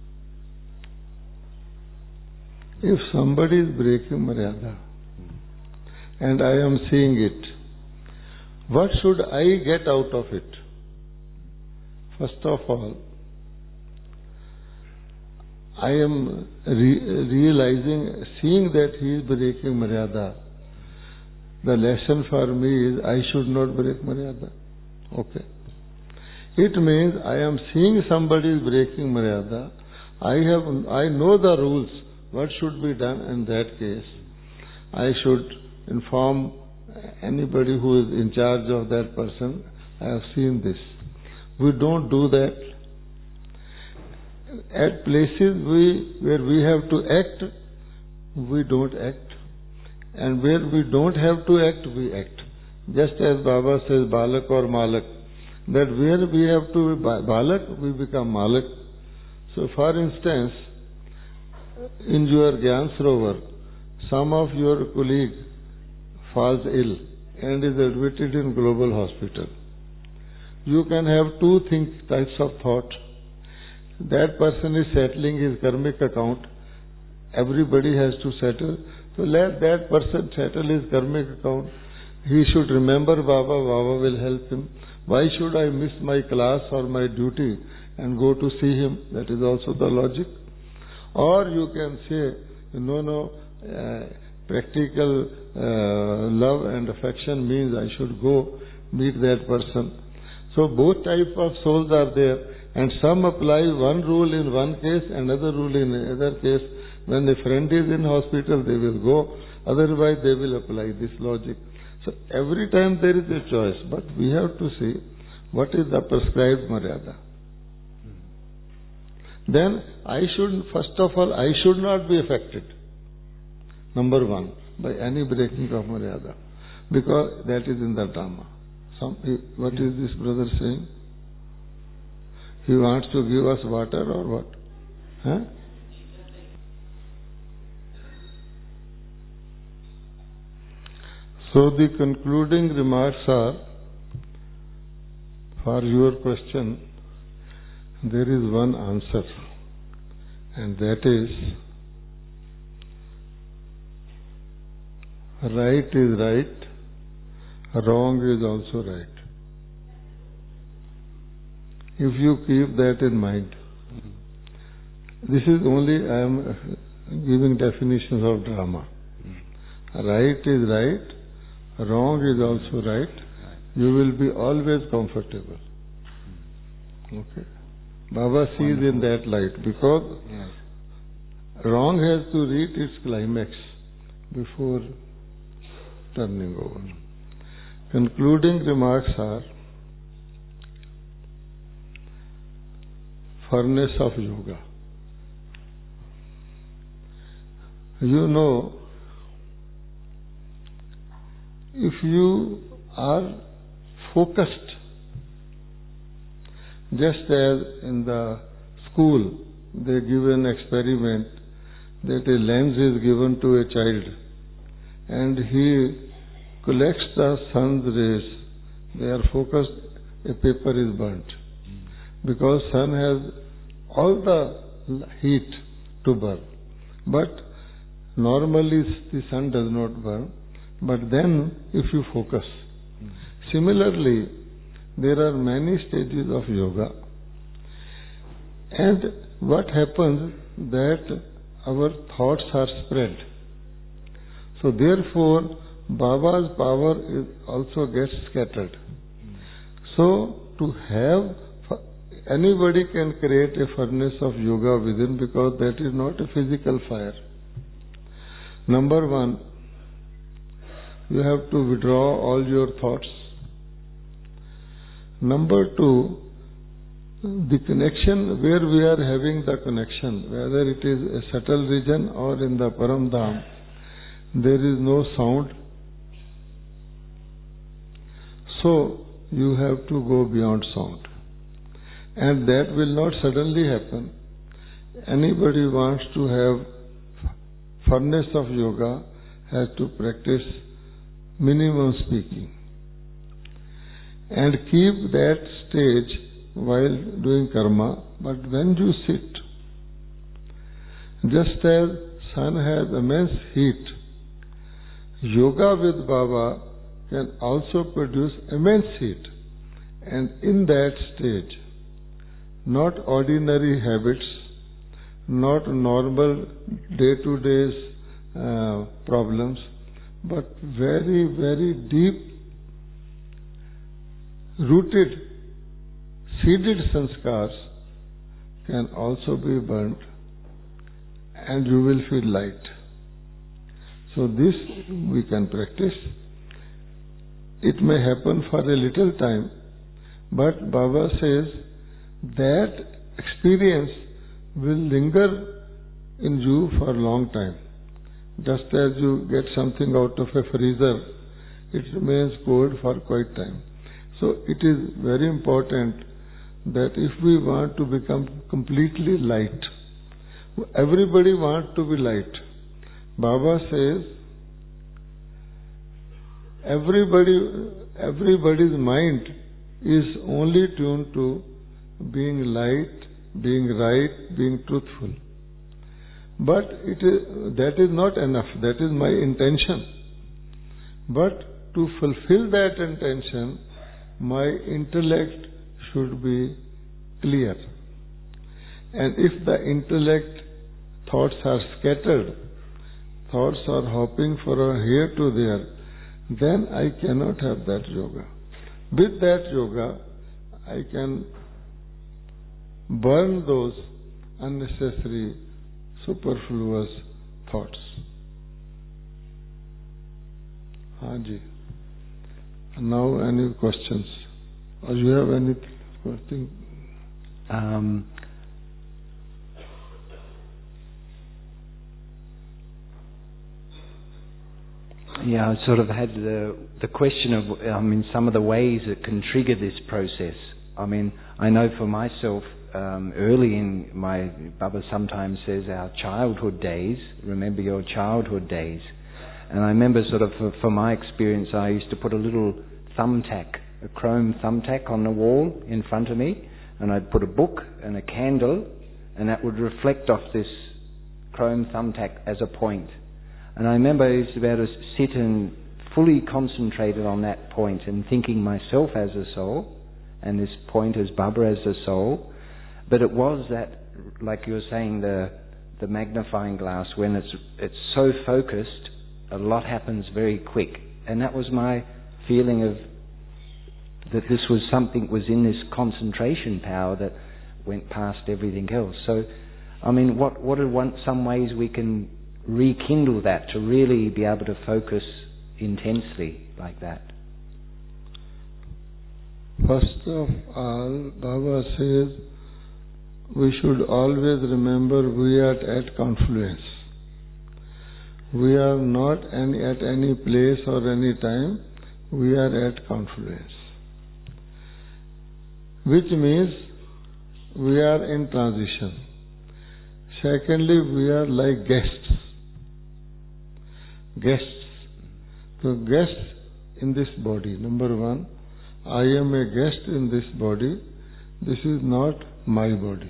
If somebody is breaking Maryada, and I am seeing it, what should I get out of it? First of all, I am re- realizing, seeing that he is breaking Maryada. The lesson for me is I should not break Maryada. Okay. It means I am seeing somebody is breaking Maryada. I have, I know the rules. What should be done in that case? I should inform anybody who is in charge of that person. I have seen this. We don't do that. At places we, where we have to act, we don't act. And where we don't have to act, we act. Just as Baba says, Balak or Malak. That where we have to be Balak, we become Malak. So for instance, in your Gyan Sarovar, some of your colleague falls ill and is admitted in global hospital. You can have two things, types of thought. That person is settling his karmic account. Everybody has to settle. So let that person settle his karmic account. He should remember Baba, Baba will help him. Why should I miss my class or my duty and go to see him? That is also the logic. Or you can say, no, no, uh, practical uh, love and affection means I should go meet that person. So both types of souls are there, and some apply one rule in one case, another rule in another case. When a friend is in hospital, they will go. Otherwise, they will apply this logic. So every time there is a choice, but we have to see what is the prescribed Maryada. Then I should, first of all, I should not be affected. Number one, by any breaking of Maryada, because that is in the drama. Some, what is this brother saying? He wants to give us water or what? Huh? So the concluding remarks are, for your question, there is one answer, and that is, right is right, wrong is also right. If you keep that in mind, this is only, I am giving definitions of drama. Right is right, wrong is also right. You will be always comfortable. Okay. Baba sees in that light, because yes. wrong has to reach its climax before turning over. Concluding remarks are, furnace of yoga. You know, if you are focused, just as in the school they give an experiment that a lens is given to a child and he collects the sun's rays, they are focused, a paper is burnt. Because sun has all the heat to burn. But normally the sun does not burn. But then if you focus. Similarly, there are many stages of yoga. And what happens that our thoughts are spread. So therefore, Baba's power is also gets scattered. So to have anybody can create a furnace of yoga within, because that is not a physical fire. Number one, you have to withdraw all your thoughts. Number two, the connection, where we are having the connection, whether it is a subtle region or in the Paramdham, there is no sound. So, you have to go beyond sound. And that will not suddenly happen. Anybody wants to have furnace of yoga has to practice minimum speaking. And keep that stage while doing karma. But when you sit, just as sun has immense heat, yoga with Baba can also produce immense heat. And in that stage, not ordinary habits, not normal day-to-day uh, problems, but very, very deep rooted, seeded sanskars can also be burnt, and you will feel light. So this we can practice. It may happen for a little time, but Baba says that experience will linger in you for a long time. Just as you get something out of a freezer, it remains cold for quite time. So it is very important that if we want to become completely light, everybody wants to be light. Baba says, everybody, everybody's mind is only tuned to being light, being right, being truthful. But it is, that is not enough. That is my intention. But to fulfill that intention, my intellect should be clear. And if the intellect thoughts are scattered, thoughts are hopping from here to there, then I cannot have that yoga. With that yoga, I can burn those unnecessary, superfluous thoughts. Haji. Now, any questions? Or you have any question? Um, yeah, I sort of had the the question of, I mean, some of the ways that can trigger this process. I mean, I know for myself, um, early in my, Baba sometimes says our childhood days, remember your childhood days. And I remember sort of, for, for my experience, I used to put a little thumbtack, a chrome thumbtack on the wall in front of me, and I'd put a book and a candle, and that would reflect off this chrome thumbtack as a point. And I remember I used to be able to sit and fully concentrated on that point and thinking myself as a soul, and this point as Baba as a soul. But it was that, like you were saying, the the magnifying glass, when it's it's so focused, a lot happens very quick. And that was my feeling of that this was something was in this concentration power that went past everything else. So, I mean, what what are one, some ways we can rekindle that to really be able to focus intensely like that? First of all, Baba says we should always remember we are at confluence. We are not any, at any place or any time. We are at confluence. Which means we are in transition. Secondly, we are like guests. Guests. So guests in this body. Number one, I am a guest in this body. This is not my body.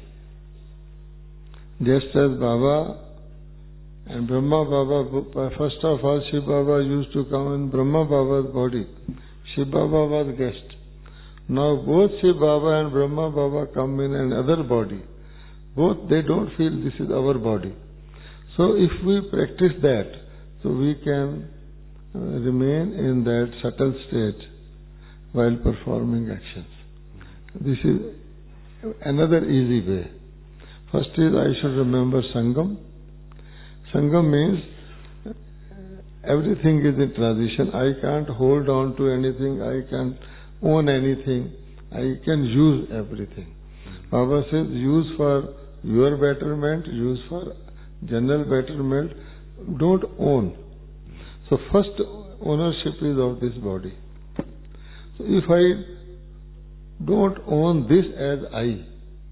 Just as Baba and Brahma Baba, first of all, Shiv Baba used to come in Brahma Baba's body. Shiv Baba was guest. Now both Shiv Baba and Brahma Baba come in another body. Both, they don't feel this is our body. So if we practice that, so we can uh, remain in that subtle state while performing actions. This is another easy way. First is I should remember Sangam. Sangam means everything is in transition. I can't hold on to anything. I can't own anything. I can use everything. Baba says use for your betterment, use for general betterment. Don't own. So first ownership is of this body. So if I don't own this as I,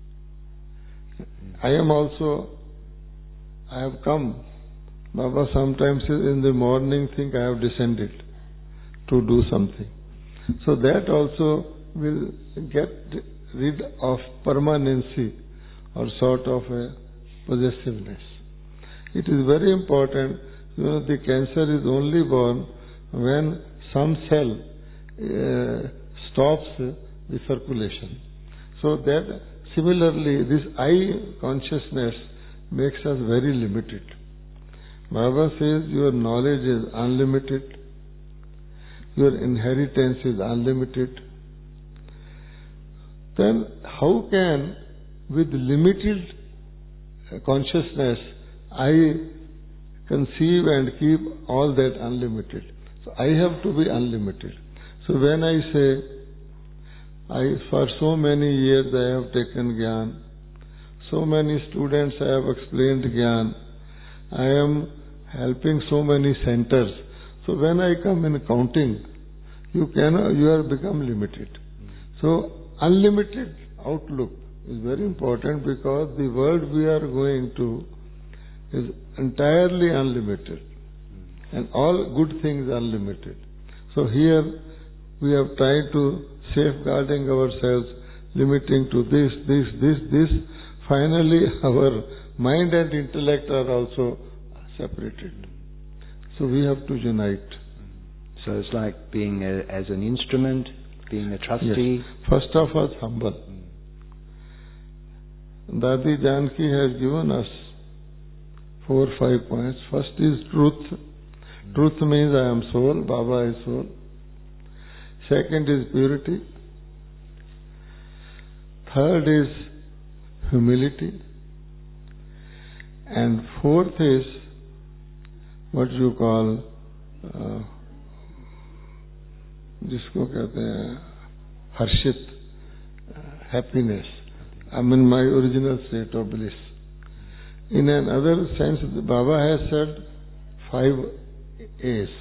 I am also, I have come. Baba sometimes says in the morning think I have descended to do something. So that also will get rid of permanency or sort of a possessiveness. It is very important. You know, the cancer is only born when some cell uh, stops the circulation. So that similarly, this I consciousness makes us very limited. Baba says your knowledge is unlimited, your inheritance is unlimited. Then how can, with limited consciousness, I conceive and keep all that unlimited? So I have to be unlimited. So when I say, I for so many years I have taken Gyan, so many students I have explained Gyan, I am helping so many centers. So when I come in counting, you cannot, you are become limited. So unlimited outlook is very important because the world we are going to is entirely unlimited and all good things are limited. So here we have tried to safeguarding ourselves, limiting to this, this, this, this. Finally our mind and intellect are also separated. So we have to unite. So it's like being a, as an instrument, being a trustee. Yes. First of all, humble. Dadi Janki has given us four or five points. First is truth. Truth means I am soul, Baba is soul. Second is purity. Third is humility. And fourth is what you call uh, जिसको कहते हैं हर्षित, happiness. I'm in my original state of bliss. In another sense, Baba has said five A's.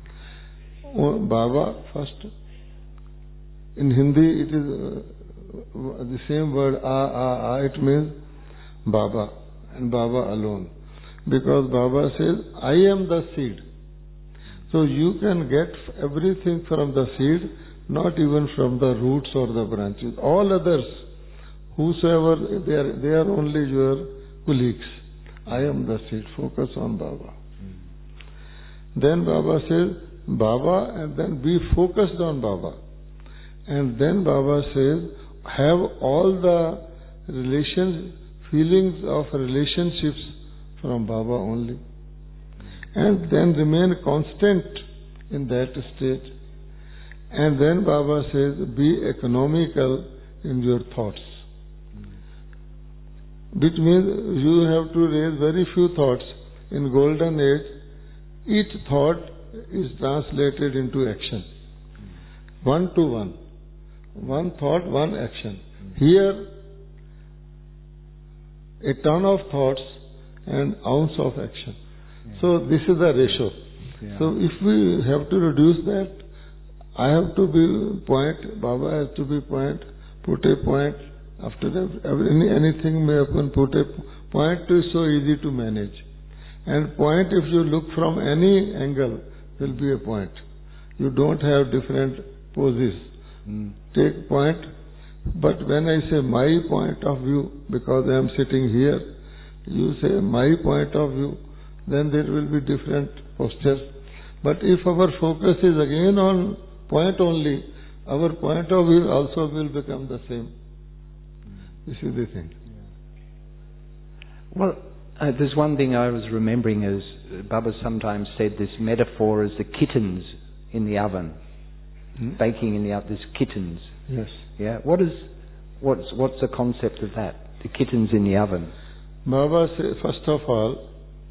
Baba first. In Hindi, it is uh, the same word A, A, A. It means Baba and Baba alone. Because Baba says, I am the seed. So you can get everything from the seed, not even from the roots or the branches. All others, whosoever, they are, they are only your colleagues. I am the seed. Focus on Baba. Mm. Then Baba says, Baba, and then be focused on Baba. And then Baba says, have all the relations, feelings of relationships from Baba only. And then remain constant in that state. And then Baba says, be economical in your thoughts. Which means you have to raise very few thoughts. In golden age, each thought is translated into action. One to one. One thought, one action. Here, a ton of thoughts and ounce of action. So this is the ratio. Yeah. So if we have to reduce that, I have to be point, Baba has to be point, put a point. After every, anything may happen, put a point is so easy to manage. And point, if you look from any angle, will be a point. You don't have different poses. Mm. Take point, but when I say my point of view, because I am sitting here, you say my point of view, then there will be different postures. But if our focus is again on point only, our point of view also will become the same. This is the thing. Well, uh, there's one thing I was remembering is uh, Baba sometimes said this metaphor is the kittens in the oven. Hmm? Baking in the oven, there's kittens. Yes. Yeah. What is What's what's the concept of that? The kittens in the oven. Baba says, first of all,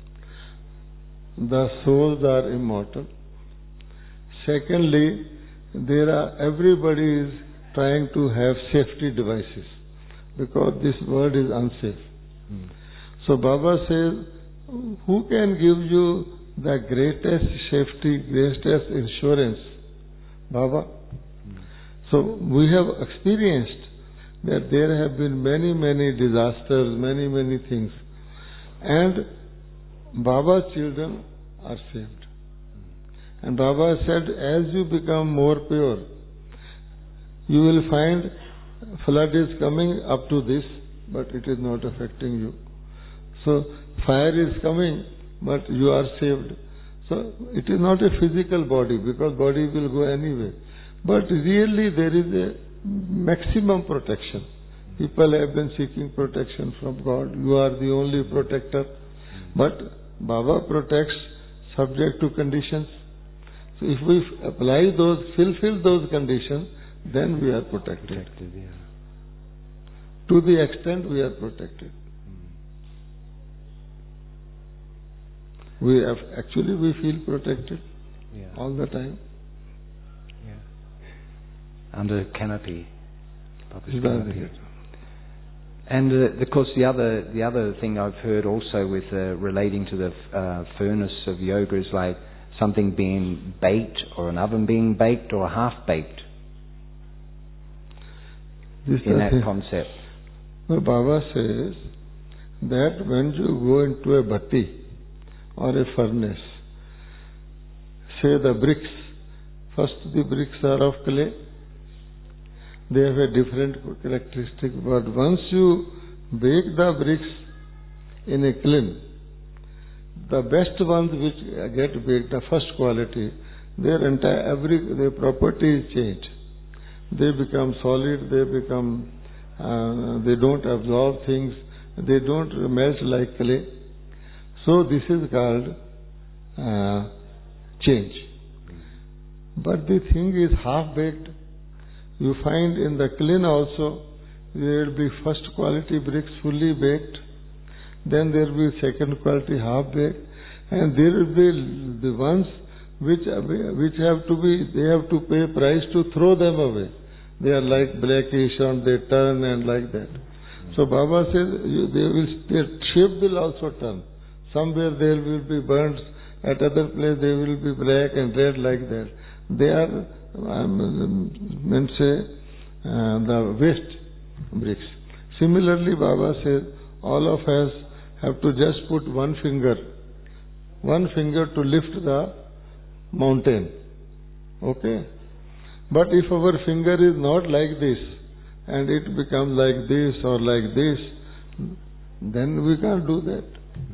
the souls are immortal. Secondly, there are everybody is trying to have safety devices because this world is unsafe. Mm. So Baba says, who can give you the greatest safety, greatest insurance? Baba. Mm. So we have experienced that there have been many, many disasters, many, many things. And Baba's children are saved. And Baba said, as you become more pure, you will find flood is coming up to this, but it is not affecting you. So fire is coming, but you are saved. So it is not a physical body, because body will go anyway. But really there is a maximum protection. People have been seeking protection from God. You are the only protector. But Baba protects subject to conditions. So if we apply those, fulfill those conditions, then we are protected. protected yeah. To the extent we are protected. Mm. We have, actually we feel protected yeah. all the time. Yeah. Under canopy. canopy. And uh, of course, the other the other thing I've heard also with uh, relating to the uh, furnace of yoga is like something being baked, or an oven being baked, or half baked. This in that thing. concept. Well, Baba says that when you go into a bhatti or a furnace, say the bricks, first the bricks are of clay. They have a different characteristic, but once you bake the bricks in a kiln, the best ones which get baked, the first quality, their entire every their property is changed. They become solid. They become. Uh, they don't absorb things. They don't melt like clay. So this is called uh, change. But the thing is half baked. You find in the kiln also, there will be first quality bricks fully baked, then there will be second quality half baked, and there will be the ones which which have to be, they have to pay price to throw them away. They are like blackish and they turn and like that. So Baba says you, they will, their shape will also turn. Somewhere there will be burnt, at other place they will be black and red like that. They are Um, men say uh, the waste bricks. Similarly, Baba says all of us have to just put one finger, one finger to lift the mountain. Okay? But if our finger is not like this and it becomes like this or like this, then we can't do that.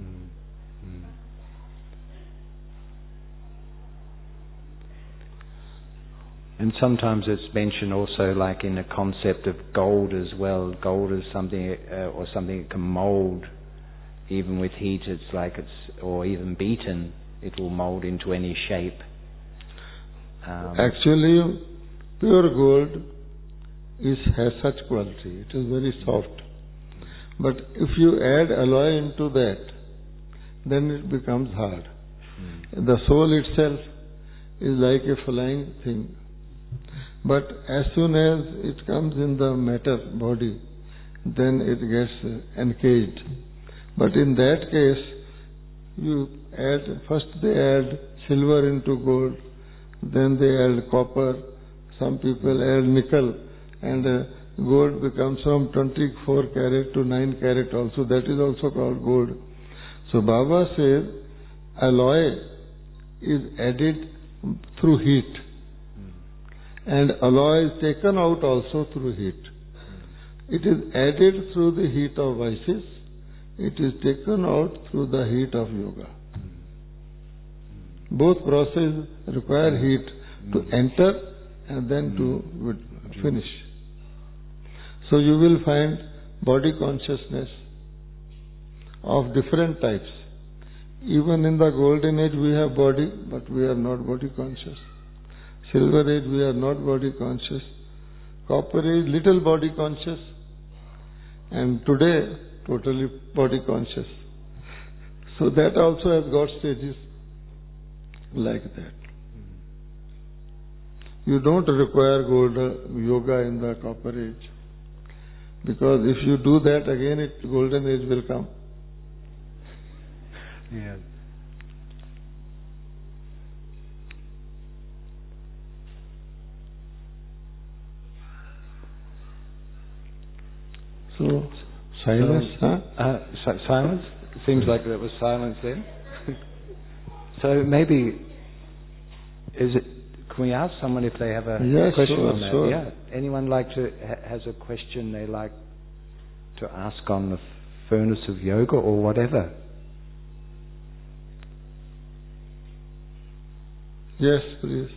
And sometimes it's mentioned also, like in the concept of gold as well. Gold is something, uh, or something that can mould, even with heat. It's like it's, or even beaten, it will mould into any shape. Um, Actually, pure gold is has such quality. It is very soft. But if you add alloy into that, then it becomes hard. Mm. The soul itself is like a flying thing. But as soon as it comes in the matter body, then it gets encaged. But in that case, you add, first they add silver into gold, then they add copper, some people add nickel, and uh, gold becomes from twenty-four carat to nine carat also. That is also called gold. So Baba says, alloy is added through heat. And alloy is taken out also through heat. It is added through the heat of vices. It is taken out through the heat of yoga. Both processes require heat to enter and then to finish. So you will find body consciousness of different types. Even in the golden age we have body, but we are not body conscious. Silver age, we are not body conscious. Copper age, little body conscious, and today totally body conscious. So that also has got stages like that. You don't require golden yoga in the copper age, because if you do that again, it golden age will come. Yeah. So silence, so, huh? Uh, si- silence. It seems like there was silence then. So maybe is it? Can we ask someone if they have a yes, question sure, on that? sure. Yeah. Anyone like to ha- has a question they like to ask on the furnace of yoga or whatever? Yes, please.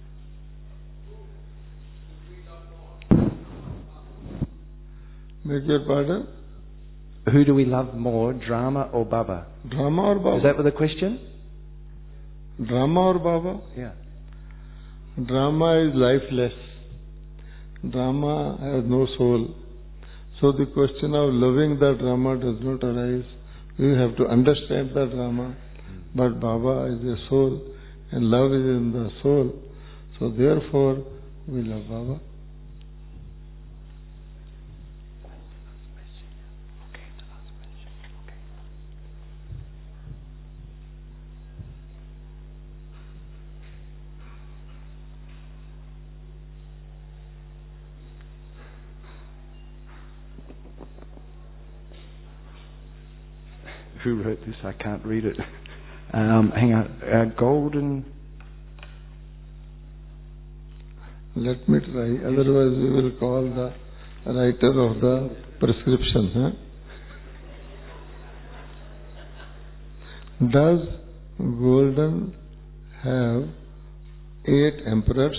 Beg your pardon? Who do we love more, Drama or Baba? Drama or Baba? Is that the question? Drama or Baba? Yeah. Drama is lifeless. Drama has no soul. So the question of loving the drama does not arise. You have to understand the drama. But Baba is a soul and love is in the soul. So therefore we love Baba. Who wrote this? I can't read it. Um, hang on. Uh, golden. Let me try. Otherwise we will call the writer of the prescription. Huh? Does golden have eight emperors?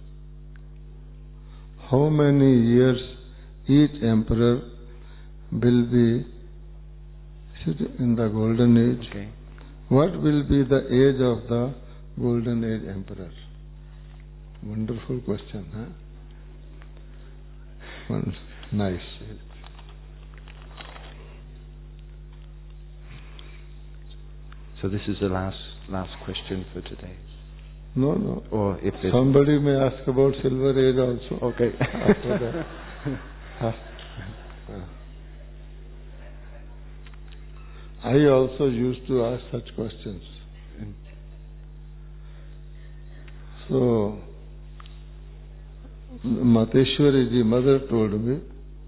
How many years each emperor will be in the golden age? Okay. What will be the age of the golden age emperor? Wonderful question, huh? One, nice. So this is the last last question for today. No, no. Or if there's somebody may ask about silver age also. Okay. After that. Huh? Uh. I also used to ask such questions. So, Mateshwari ji, mother told me,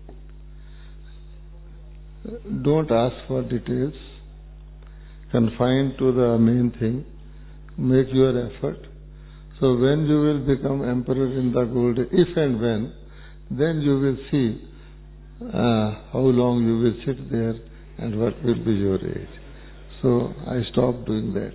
don't ask for details, confine to the main thing, make your effort. So when you will become emperor in the golden, if and when, then you will see uh, how long you will sit there and what will be your age. So I stopped doing that.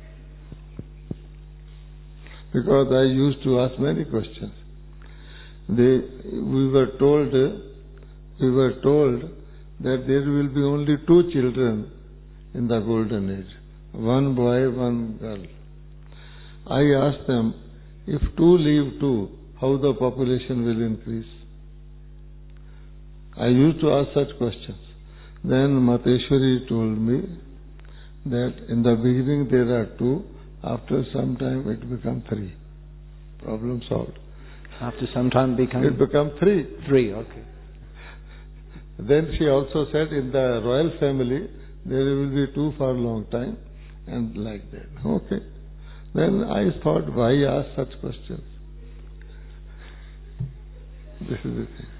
Because I used to ask many questions. They, we were told, we were told that there will be only two children in the golden age. One boy, one girl. I asked them, if two leave two, how the population will increase? I used to ask such questions. Then Mateshwari told me that in the beginning there are two, after some time it becomes three. Problem solved. After some time become It becomes three. Three, okay. Then she also said in the royal family there will be two for a long time, and like that. Okay. Then I thought, why ask such questions? This is the thing.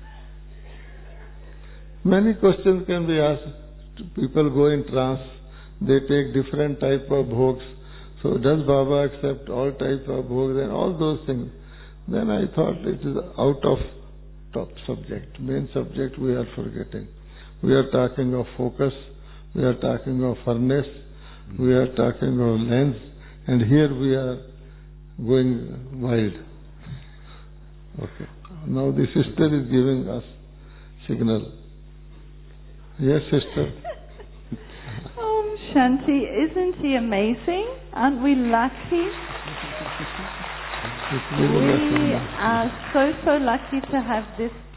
Many questions can be asked. People go in trance. They take different type of bhogs. So does Baba accept all types of bhogs and all those things? Then I thought it is out of top subject. Main subject we are forgetting. We are talking of focus. We are talking of furnace. We are talking of lens. And here we are going wild. Okay. Now the sister is giving us signal. Yes, sister. Oh, Shanti, isn't he amazing? Aren't we lucky? We are so, so lucky to have this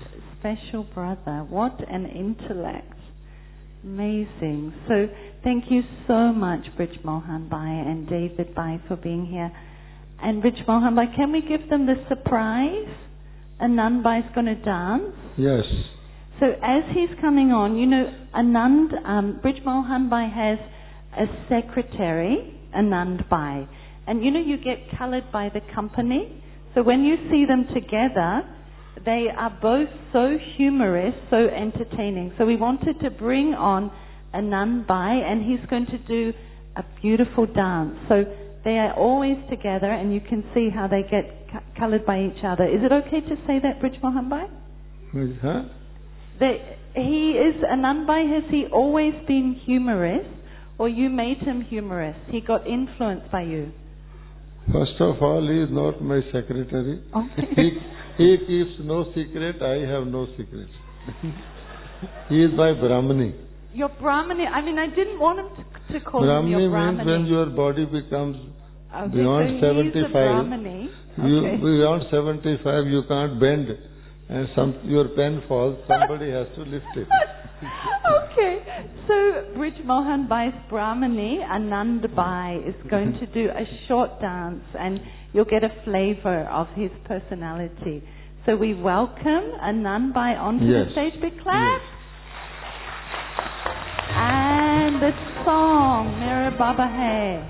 special brother. What an intellect. Amazing. So thank you so much, Brij Mohan Bhai and David Bhai, for being here. And Brij Mohan Bhai, can we give them the surprise? Anand Bhai is going to dance. Yes. So as he's coming on, you know, Anand, um, Brij Mohan Bhai has a secretary, Anand Bhai. And you know, you get coloured by the company. So when you see them together, they are both so humorous, so entertaining. So we wanted to bring on Anand Bhai, and he's going to do a beautiful dance. So they are always together, and you can see how they get c- coloured by each other. Is it okay to say that, Brij Mohan Bhai? Huh? They, he is, Anand Bhai, has he always been humorous, or you made him humorous? He got influenced by you? First of all, he is not my secretary. Okay. he, he keeps no secret, I have no secret. He is my Brahmani. Your Brahmani, I mean, I didn't want him to, to call Brahmani him your Brahmani means when your body becomes okay, beyond so seventy-five. He's a Brahmani. You, okay. beyond seventy-five, you can't bend, and some your pen falls, somebody has to lift it. Okay, so Brij Mohan Bhai's Brahmani, Anand Bhai, is going to do a short dance, and you'll get a flavour of his personality. So we welcome Anand Bhai onto yes. the stage. Big clap. Yes. And the song, Mera Baba Hai.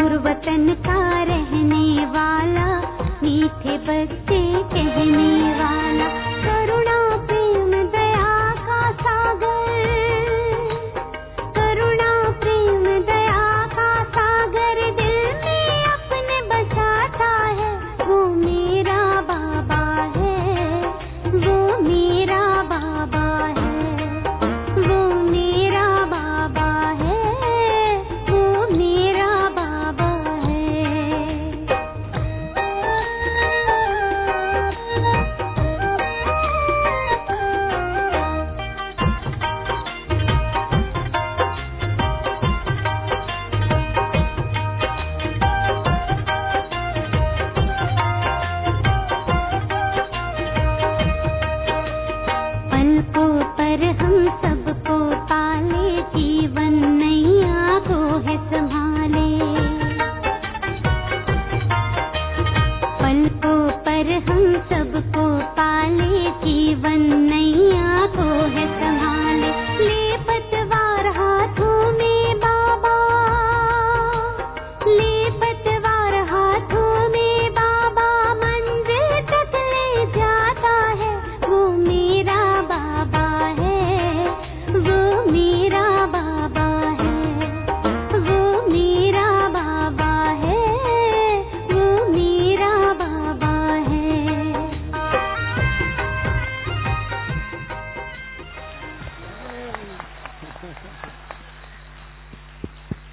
वतन का रहने वाला मीठे बच्चे कहने वाला